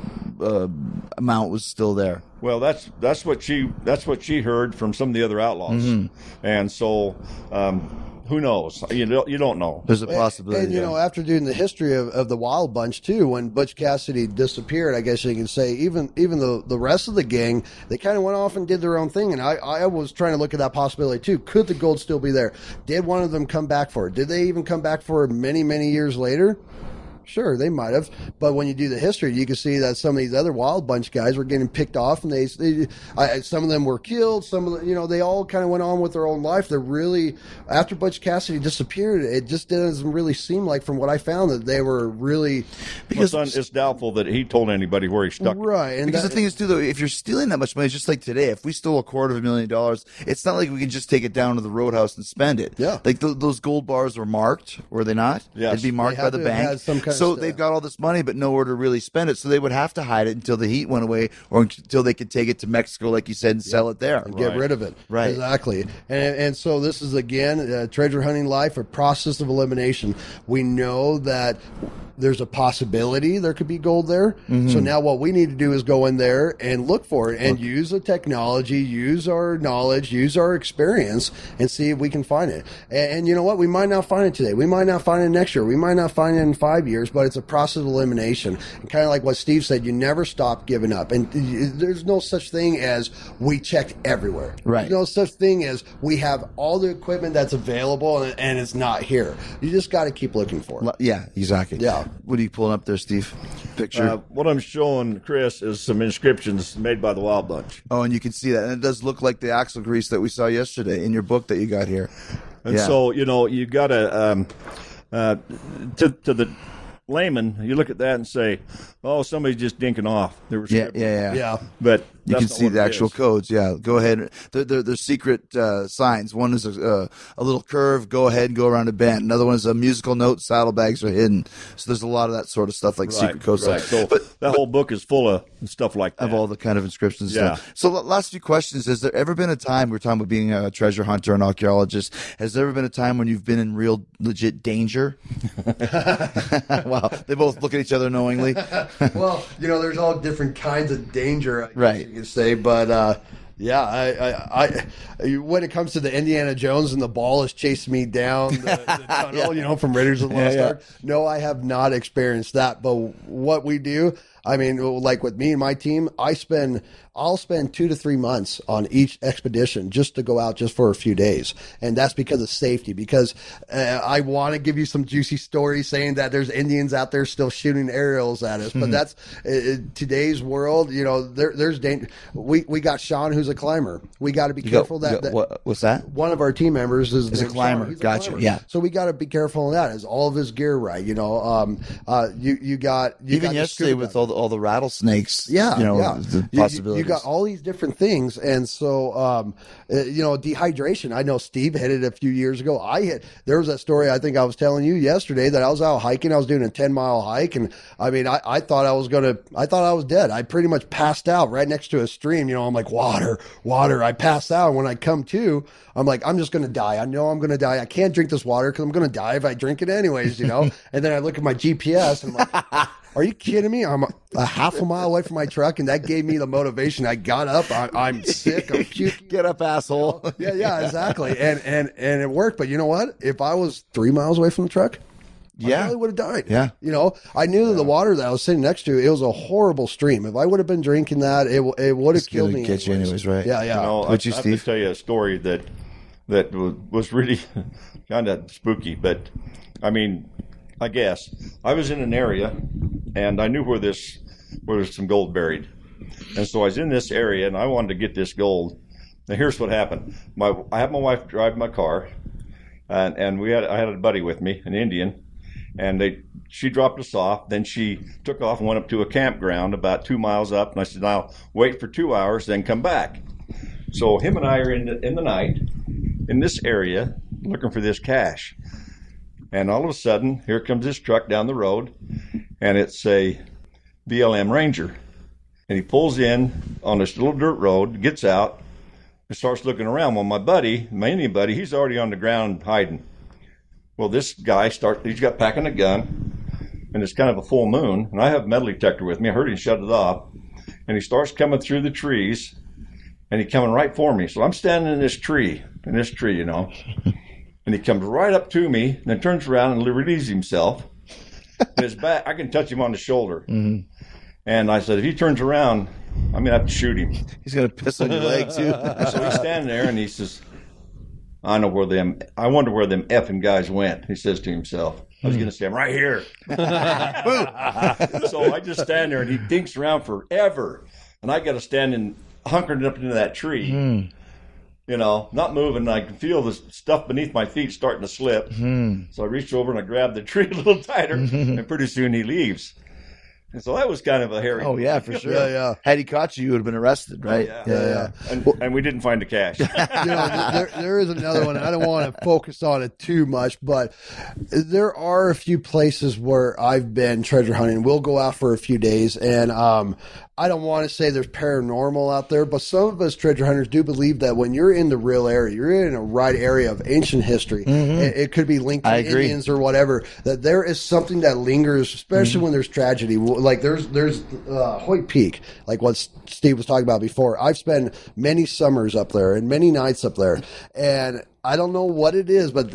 amount was still there. Well, that's what she heard from some of the other outlaws, and so who knows? You don't know. There's a possibility. And, you know, after doing the history of the Wild Bunch, too, when Butch Cassidy disappeared, I guess you can say, even the rest of the gang, they kind of went off and did their own thing. And I was trying to look at that possibility, too. Could the gold still be there? Did one of them come back for it? Did they even come back for it many, many years later? Sure, they might have, but when you do the history, you can see that some of these other Wild Bunch guys were getting picked off, and some of them were killed. Some of them, they all kind of went on with their own life. They're really, after Butch Cassidy disappeared, it just doesn't really seem like, from what I found, that they were really, because it's doubtful that he told anybody where he stuck it. Right. And Because the thing is, too, though, if you're stealing that much money, it's just like today, if we stole $250,000, it's not like we can just take it down to the roadhouse and spend it. Yeah. Like those gold bars were marked, were they not? Yes. They'd be marked They by had the to have bank. had some kind of So stuff. they've got all this money, but nowhere to really spend it. So they would have to hide it until the heat went away, or until they could take it to Mexico, like you said, and sell it there. and get rid of it. Right. Exactly. And so this is, again, treasure hunting life, a process of elimination. We know that there's a possibility there could be gold there. So now what we need to do is go in there and look for it and use the technology, use our knowledge, use our experience, and see if we can find it. And you know what? We might not find it today. We might not find it next year. We might not find it in 5 years, but it's a process of elimination. And kind of like what Steve said, you never stop giving up. And there's no such thing as we checked everywhere. Right. There's no such thing as we have all the equipment that's available and it's not here. You just got to keep looking for it. Yeah, exactly. Yeah. What are you pulling up there, Steve? Picture. What I'm showing Chris is some inscriptions made by the Wild Bunch. Oh, and you can see that. And it does look like the axle grease that we saw yesterday in your book that you got here. And so, you got to the layman, you look at that and say, oh, somebody's just dinking off. There was Yeah. But You that's can not see what the it actual is. codes. Yeah, go ahead. They're secret signs. One is a little curve. Go ahead and go around a bend. Another one is a musical note. Saddlebags are hidden. So there's a lot of that sort of stuff, like secret codes. Right. So that whole book is full of stuff like that. Of all the kind of inscriptions. Yeah. Stuff. So last few questions. Has there ever been a time, we're talking about being a treasure hunter and archaeologist, has there ever been a time when you've been in real legit danger? Wow. They both look at each other knowingly. Well, there's all different kinds of danger, I guess Right. you could say, but yeah, I when it comes to the Indiana Jones and the ball is chasing me down the tunnel, from Raiders of the Lost Ark. No, I have not experienced that. But what we do, I mean, like with me and my team, I'll spend 2 to 3 months on each expedition just to go out just for a few days. And that's because of safety, because I want to give you some juicy stories saying that there's Indians out there still shooting aerials at us. But that's today's world, there's danger. We got Sean, who's a climber. We got to be careful What's that? one of our team members is a named climber. Sean. He's a Gotcha. climber. Yeah. So we got to be careful of that. Is all of his gear right? You got Even the yesterday scuba with diving. all the rattlesnakes. Yeah, the possibilities. You got all these different things, and so dehydration. I know Steve hit it a few years ago. There was that story I think I was telling you yesterday that I was out hiking. I was doing a 10-mile hike, and I mean, I thought I was dead. I pretty much passed out right next to a stream. I'm like, water. I passed out. And when I come to, I'm like, I'm just going to die. I know I'm going to die. I can't drink this water because I'm going to die if I drink it anyways. And then I look at my GPS and I'm like, are you kidding me? I'm a half a mile away from my truck, and that gave me the motivation. I got up. I'm sick. I'm puking. Get up, asshole. Yeah, exactly. And it worked. But you know what? If I was 3 miles away from the truck, I probably would have died. Yeah. I knew that the water that I was sitting next to, it was a horrible stream. If I would have been drinking that, it would have killed me. Get you anyways, right? Yeah. I have to tell you a story that was really kind of spooky, but I mean, I guess I was in an area and I knew where there's some gold buried, and so I was in this area and I wanted to get this gold. Now here's what happened: I had my wife drive my car, and I had a buddy with me, an Indian, and she dropped us off. Then she took off and went up to a campground about 2 miles up, and I said, "Now wait for 2 hours, then come back." So him and I are in the night in this area looking for this cache. And all of a sudden, here comes this truck down the road, and it's a BLM Ranger. And he pulls in on this little dirt road, gets out, and starts looking around. Well, my Indian buddy, he's already on the ground hiding. Well, this guy he's got packing a gun, and it's kind of a full moon, and I have a metal detector with me. I heard him shut it off, and he starts coming through the trees, and he's coming right for me. So I'm standing in this tree, you know, and he comes right up to me, and then turns around and relieves himself. And his back, I can touch him on the shoulder. Mm-hmm. And I said, if he turns around, I'm going to have to shoot him. He's going to piss on your leg, too. So he's standing there, and he says, I wonder where them effing guys went, he says to himself. I was going to say, I'm right here. So I just stand there, and he dinks around forever. And I got to stand hunkered up into that tree, you know, not moving. I can feel the stuff beneath my feet starting to slip. So I reach over, and I grab the tree a little tighter, and pretty soon he leaves. And so that was kind of a hairy. Oh, yeah, for sure. Yeah. Had he caught you would have been arrested, right? Oh, yeah. And we didn't find the cash. You know, there is another one. I don't want to focus on it too much, but there are a few places where I've been treasure hunting. We'll go out for a few days, and I don't want to say there's paranormal out there, but some of us treasure hunters do believe that when you're in the real area, you're in a right area of ancient history. It could be linked to Indians or whatever, that there is something that lingers, especially when there's tragedy. Like there's Hoyt Peak, like what Steve was talking about before. I've spent many summers up there and many nights up there, and I don't know what it is, but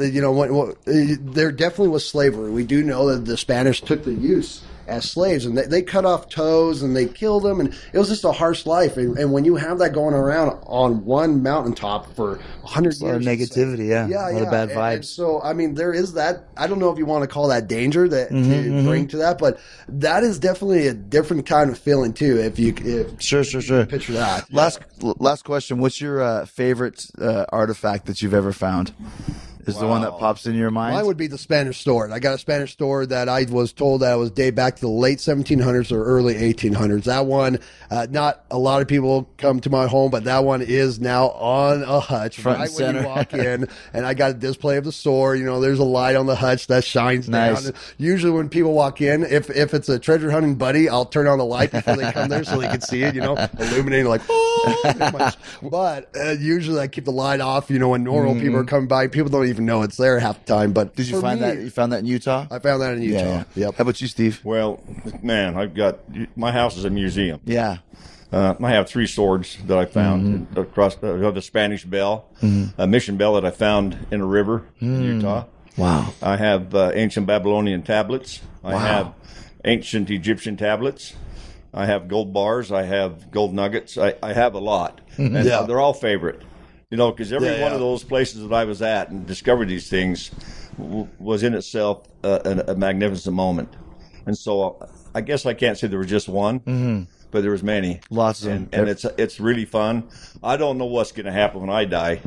there definitely was slavery. We do know that the Spanish took the use as slaves, and they cut off toes and they killed them, and it was just a harsh life. And when you have that going around on one mountaintop for 100 years, a lot of negativity, a lot of bad vibes. And so, I mean, there is that. I don't know if you want to call that danger to bring to that, but that is definitely a different kind of feeling too. If sure, picture that. Last question. What's your favorite artifact that you've ever found? Is the one that pops in your mind? Mine would be the Spanish sword. I got a Spanish sword that I was told that was date back to the late 1700s or early 1800s. That one, not a lot of people come to my home, but that one is now on a hutch front and center when you walk in. And I got a display of the sword. You know, there's a light on the hutch that shines down. And usually when people walk in, if it's a treasure hunting buddy, I'll turn on the light before they come there so they can see it, you know, illuminating like, oh! But usually I keep the light off, you know, when normal people are coming by. People don't even know it's there half the time. But did you find that? You found that in Utah? I found that in Utah. Yeah. Yep. How about you, Steve? Well, man, my house is a museum. Yeah. I have 3 swords that I found across the Spanish bell, a mission bell that I found in a river in Utah. Wow. I have ancient Babylonian tablets. I have ancient Egyptian tablets. I have gold bars. I have gold nuggets. I have a lot. And they're all favorite. You know, because every one of those places that I was at and discovered these things was in itself a magnificent moment. And so I guess I can't say there was just one, but there was many. Lots of them. And it's really fun. I don't know what's going to happen when I die.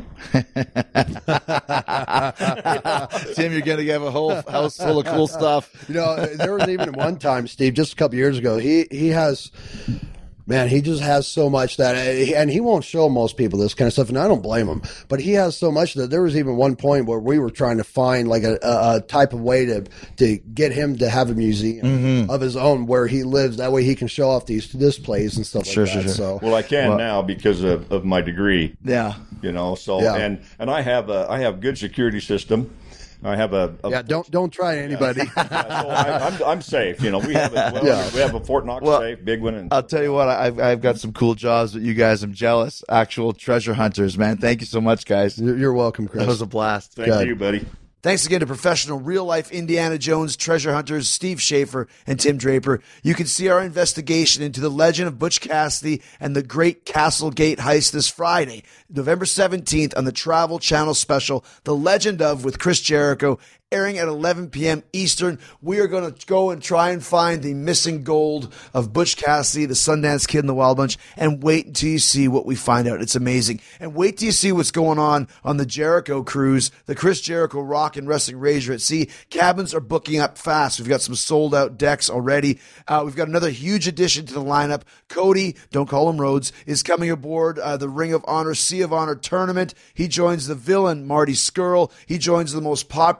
Tim, you're going to have a whole house full of cool stuff. You know, there was even one time, Steve, just a couple years ago, he has... Man, he just has so much that, and he won't show most people this kind of stuff, and I don't blame him. But he has so much that there was even one point where we were trying to find like a type of way to get him to have a museum of his own where he lives. That way he can show off these displays and stuff like that. Sure. So, well, I can now because of my degree. Yeah, you know. So and I have good security system. I have don't try anybody. So I'm safe. You know, we have a Fort Knox safe, big one. And I'll tell you what, I've got some cool jobs with you guys. I'm jealous. Actual treasure hunters, man. Thank you so much, guys. You're welcome, Chris. That was a blast. Thank you, buddy. Thanks again to professional real-life Indiana Jones treasure hunters Steve Schaefer and Tim Draper. You can see our investigation into the legend of Butch Cassidy and the Great Castlegate Heist this Friday, November 17th on the Travel Channel special, The Legend of with Chris Jericho, airing at 11 p.m. Eastern. We are going to go and try and find the missing gold of Butch Cassidy, the Sundance Kid, and the Wild Bunch, and wait until you see what we find out. It's amazing. And wait till you see what's going on the Jericho cruise, the Chris Jericho Rock and Wrestling Rager at Sea. Cabins are booking up fast. We've got some sold-out decks already. We've got another huge addition to the lineup. Cody, don't call him Rhodes, is coming aboard the Ring of Honor, Sea of Honor tournament. He joins the villain, Marty Scurll. He joins the most popular wrestler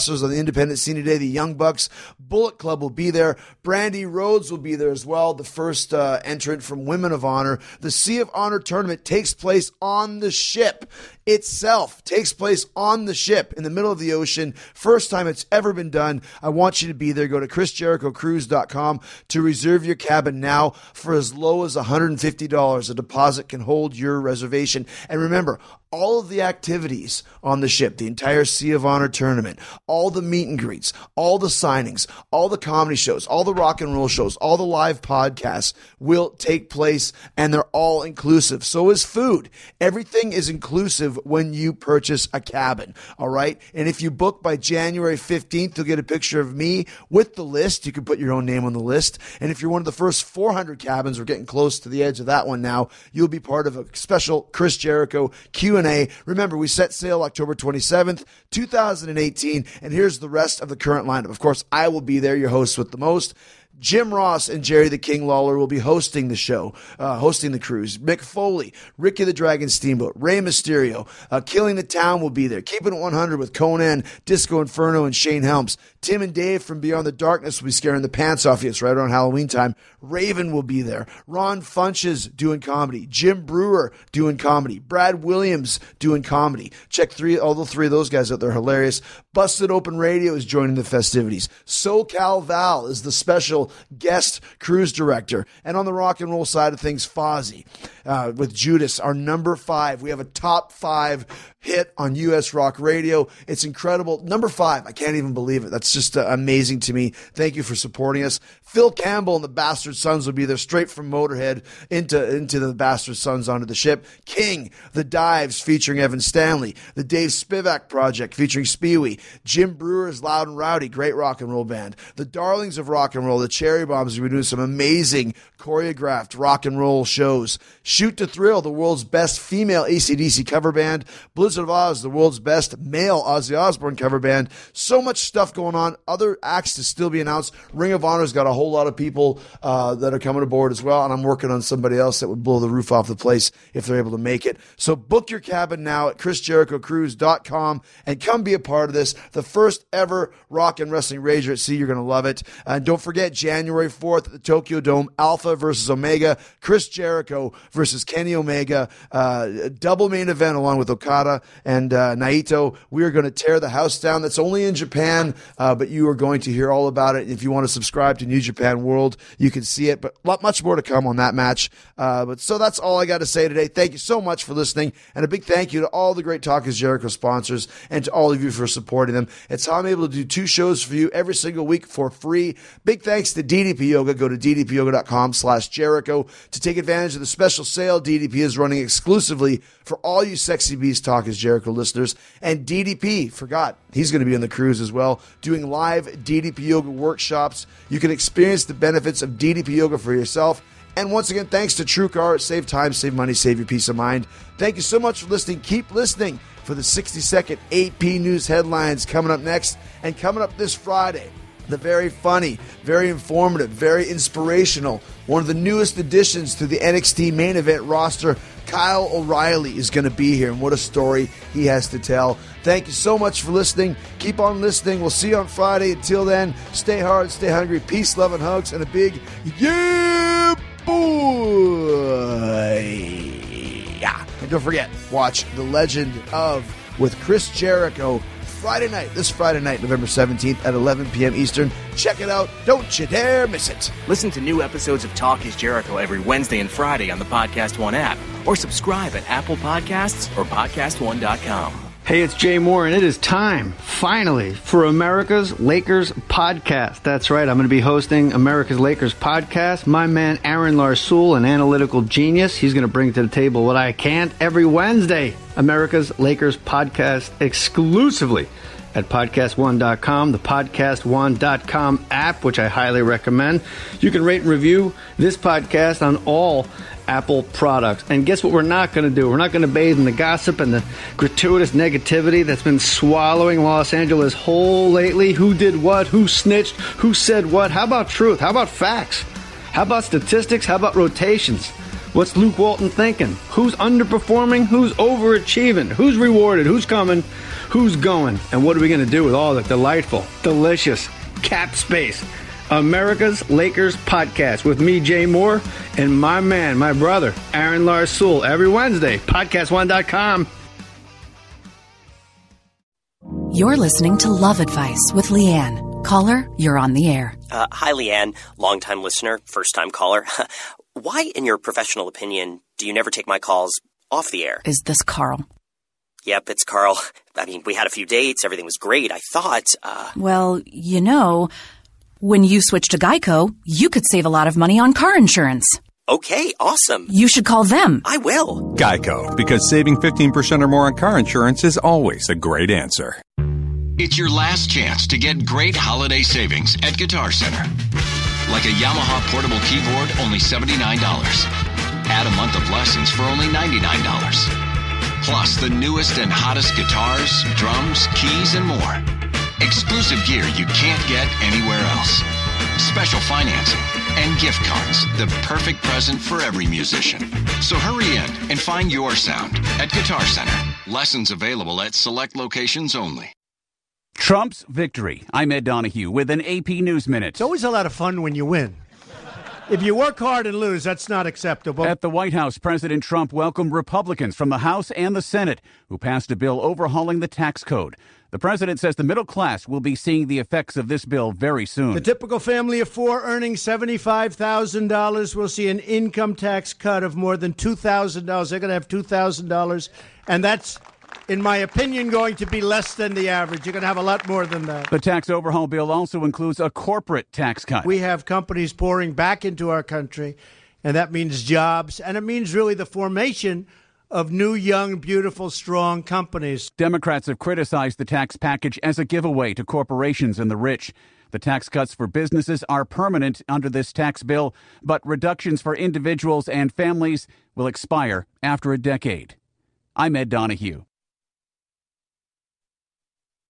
wrestlers on the independent scene today. The Young Bucks, Bullet Club will be there. Brandy Rhodes will be there as well, the first entrant from Women of Honor. The Sea of Honor tournament takes place on the ship itself, takes place on the ship in the middle of the ocean. First time it's ever been done. I want you to be there. Go to ChrisJerichoCruise.com to reserve your cabin now for as low as $150. A deposit can hold your reservation. And remember, all of the activities on the ship, the entire Sea of Honor tournament, all the meet and greets, all the signings, all the comedy shows, all the rock and roll shows, all the live podcasts will take place, and they're all inclusive. So is food. Everything is inclusive when you purchase a cabin, all right? And if you book by January 15th, you'll get a picture of me with the list. You can put your own name on the list. And if you're one of the first 400 cabins, we're getting close to the edge of that one now, you'll be part of a special Chris Jericho Q&A. Remember, we set sail October 27th, 2018, and here's the rest of the current lineup. Of course, I will be there, your host with the most. Jim Ross and Jerry the King Lawler will be hosting the show, hosting the cruise. Mick Foley, Ricky the Dragon Steamboat, Rey Mysterio, Killing the Town will be there. Keeping It 100 with Conan, Disco Inferno, and Shane Helms. Tim and Dave from Beyond the Darkness will be scaring the pants off you. It's right around Halloween time. Raven will be there. Ron Funches doing comedy. Jim Brewer doing comedy. Brad Williams doing comedy. Check all the three of those guys out. They're hilarious. Busted Open Radio is joining the festivities. SoCal Val is the special guest cruise director. And on the rock and roll side of things, Fozzy with Judas, our number 5. We have a top 5 hit on U.S. Rock Radio. It's incredible. Number 5. I can't even believe it. That's just amazing to me. Thank you for supporting us. Phil Campbell and the Bastard Sons will be there straight from Motorhead into the Bastard Sons onto the ship. King, The Dives featuring Evan Stanley. The Dave Spivak Project featuring Speewee. Jim Brewer's Loud and Rowdy, great rock and roll band. The Darlings of Rock and Roll, the Cherry Bombs, will be doing some amazing choreographed rock and roll shows. Shoot to Thrill, the world's best female AC/DC cover band. Blizzard of Oz, the world's best male Ozzy Osbourne cover band. So much stuff going on. Other acts to still be announced. Ring of Honor's got a whole lot of people that are coming aboard as well, and I'm working on somebody else that would blow the roof off the place if they're able to make it. So book your cabin now at ChrisJerichoCruise.com and come be a part of this. The first ever rock and wrestling rager at sea. You're going to love it. And don't forget, January 4th at the Tokyo Dome, Alpha versus Omega, Chris Jericho versus Kenny Omega, double main event along with Okada and Naito. We are going to tear the house down. That's only in Japan, but you are going to hear all about it. If you want to subscribe to New Japan World, you can see it, but much more to come on that match. So that's all I got to say today. Thank you so much for listening, and a big thank you to all the great Talk is Jericho sponsors and to all of you for supporting them. It's how I'm able to do 2 shows for you every single week for free. Big thanks to DDP Yoga. Go to ddpyoga.com/Jericho to take advantage of the special sale DDP is running exclusively for all you Sexy Beast Talk is Jericho listeners. And DDP, forgot, he's going to be on the cruise as well, doing live DDP Yoga workshops. You can experience the benefits of DDP Yoga for yourself. And once again, thanks to TrueCar. Save time, save money, save your peace of mind. Thank you so much for listening. Keep listening for the 60-second AP News headlines coming up next. And coming up this Friday, the very funny, very informative, very inspirational, one of the newest additions to the NXT main event roster, Kyle O'Reilly, is going to be here, and what a story he has to tell. Thank you so much for listening. Keep on listening. We'll see you on Friday. Until then, stay hard, stay hungry. Peace, love, and hugs, and a big yeah, boy. Yeah. And don't forget, watch The Legend of with Chris Jericho this Friday night, November 17th at 11 p.m. Eastern. Check it out. Don't you dare miss it. Listen to new episodes of Talk is Jericho every Wednesday and Friday on the Podcast One app, or subscribe at Apple Podcasts or PodcastOne.com. Hey, it's Jay Moore, and it is time, finally, for America's Lakers podcast. That's right, I'm going to be hosting America's Lakers podcast. My man Aaron Larsoul, an analytical genius, he's going to bring to the table what I can't every Wednesday. America's Lakers podcast exclusively at PodcastOne.com, the PodcastOne.com app, which I highly recommend. You can rate and review this podcast on all Apple products. And guess what we're not going to do? We're not going to bathe in the gossip and the gratuitous negativity that's been swallowing Los Angeles whole lately. Who did what? Who snitched? Who said what? How about truth? How about facts? How about statistics? How about rotations? What's Luke Walton thinking? Who's underperforming? Who's overachieving? Who's rewarded? Who's coming? Who's going? And what are we going to do with all the delightful, delicious cap space? America's Lakers podcast with me, Jay Moore, and my man, my brother, Aaron Lars Sewell, every Wednesday, podcast1.com. You're listening to Love Advice with Leanne. Caller, you're on the air. Hi, Leanne. Longtime listener, first-time caller. Why, in your professional opinion, do you never take my calls off the air? Is this Carl? Yep, it's Carl. I mean, we had a few dates. Everything was great. I thought, Well, you know, when you switch to Geico, you could save a lot of money on car insurance. Okay, awesome. You should call them. I will. Geico, because saving 15% or more on car insurance is always a great answer. It's your last chance to get great holiday savings at Guitar Center. Like a Yamaha portable keyboard, only $79. Add a month of lessons for only $99. Plus the newest and hottest guitars, drums, keys, and more. Exclusive gear you can't get anywhere else. Special financing and gift cards, the perfect present for every musician. So hurry in and find your sound at Guitar Center. Lessons available at select locations only. Trump's victory. I'm Ed Donahue with an AP News Minute. It's always a lot of fun when you win. If you work hard and lose, that's not acceptable. At the White House, President Trump welcomed Republicans from the House and the Senate who passed a bill overhauling the tax code. The president says the middle class will be seeing the effects of this bill very soon. The typical family of four earning $75,000 will see an income tax cut of more than $2,000. They're going to have $2,000, and that's, in my opinion, going to be less than the average. You're going to have a lot more than that. The tax overhaul bill also includes a corporate tax cut. We have companies pouring back into our country, and that means jobs, and it means really the formation of new, young, beautiful, strong companies. Democrats have criticized the tax package as a giveaway to corporations and the rich. The tax cuts for businesses are permanent under this tax bill, but reductions for individuals and families will expire after a decade. I'm Ed Donahue.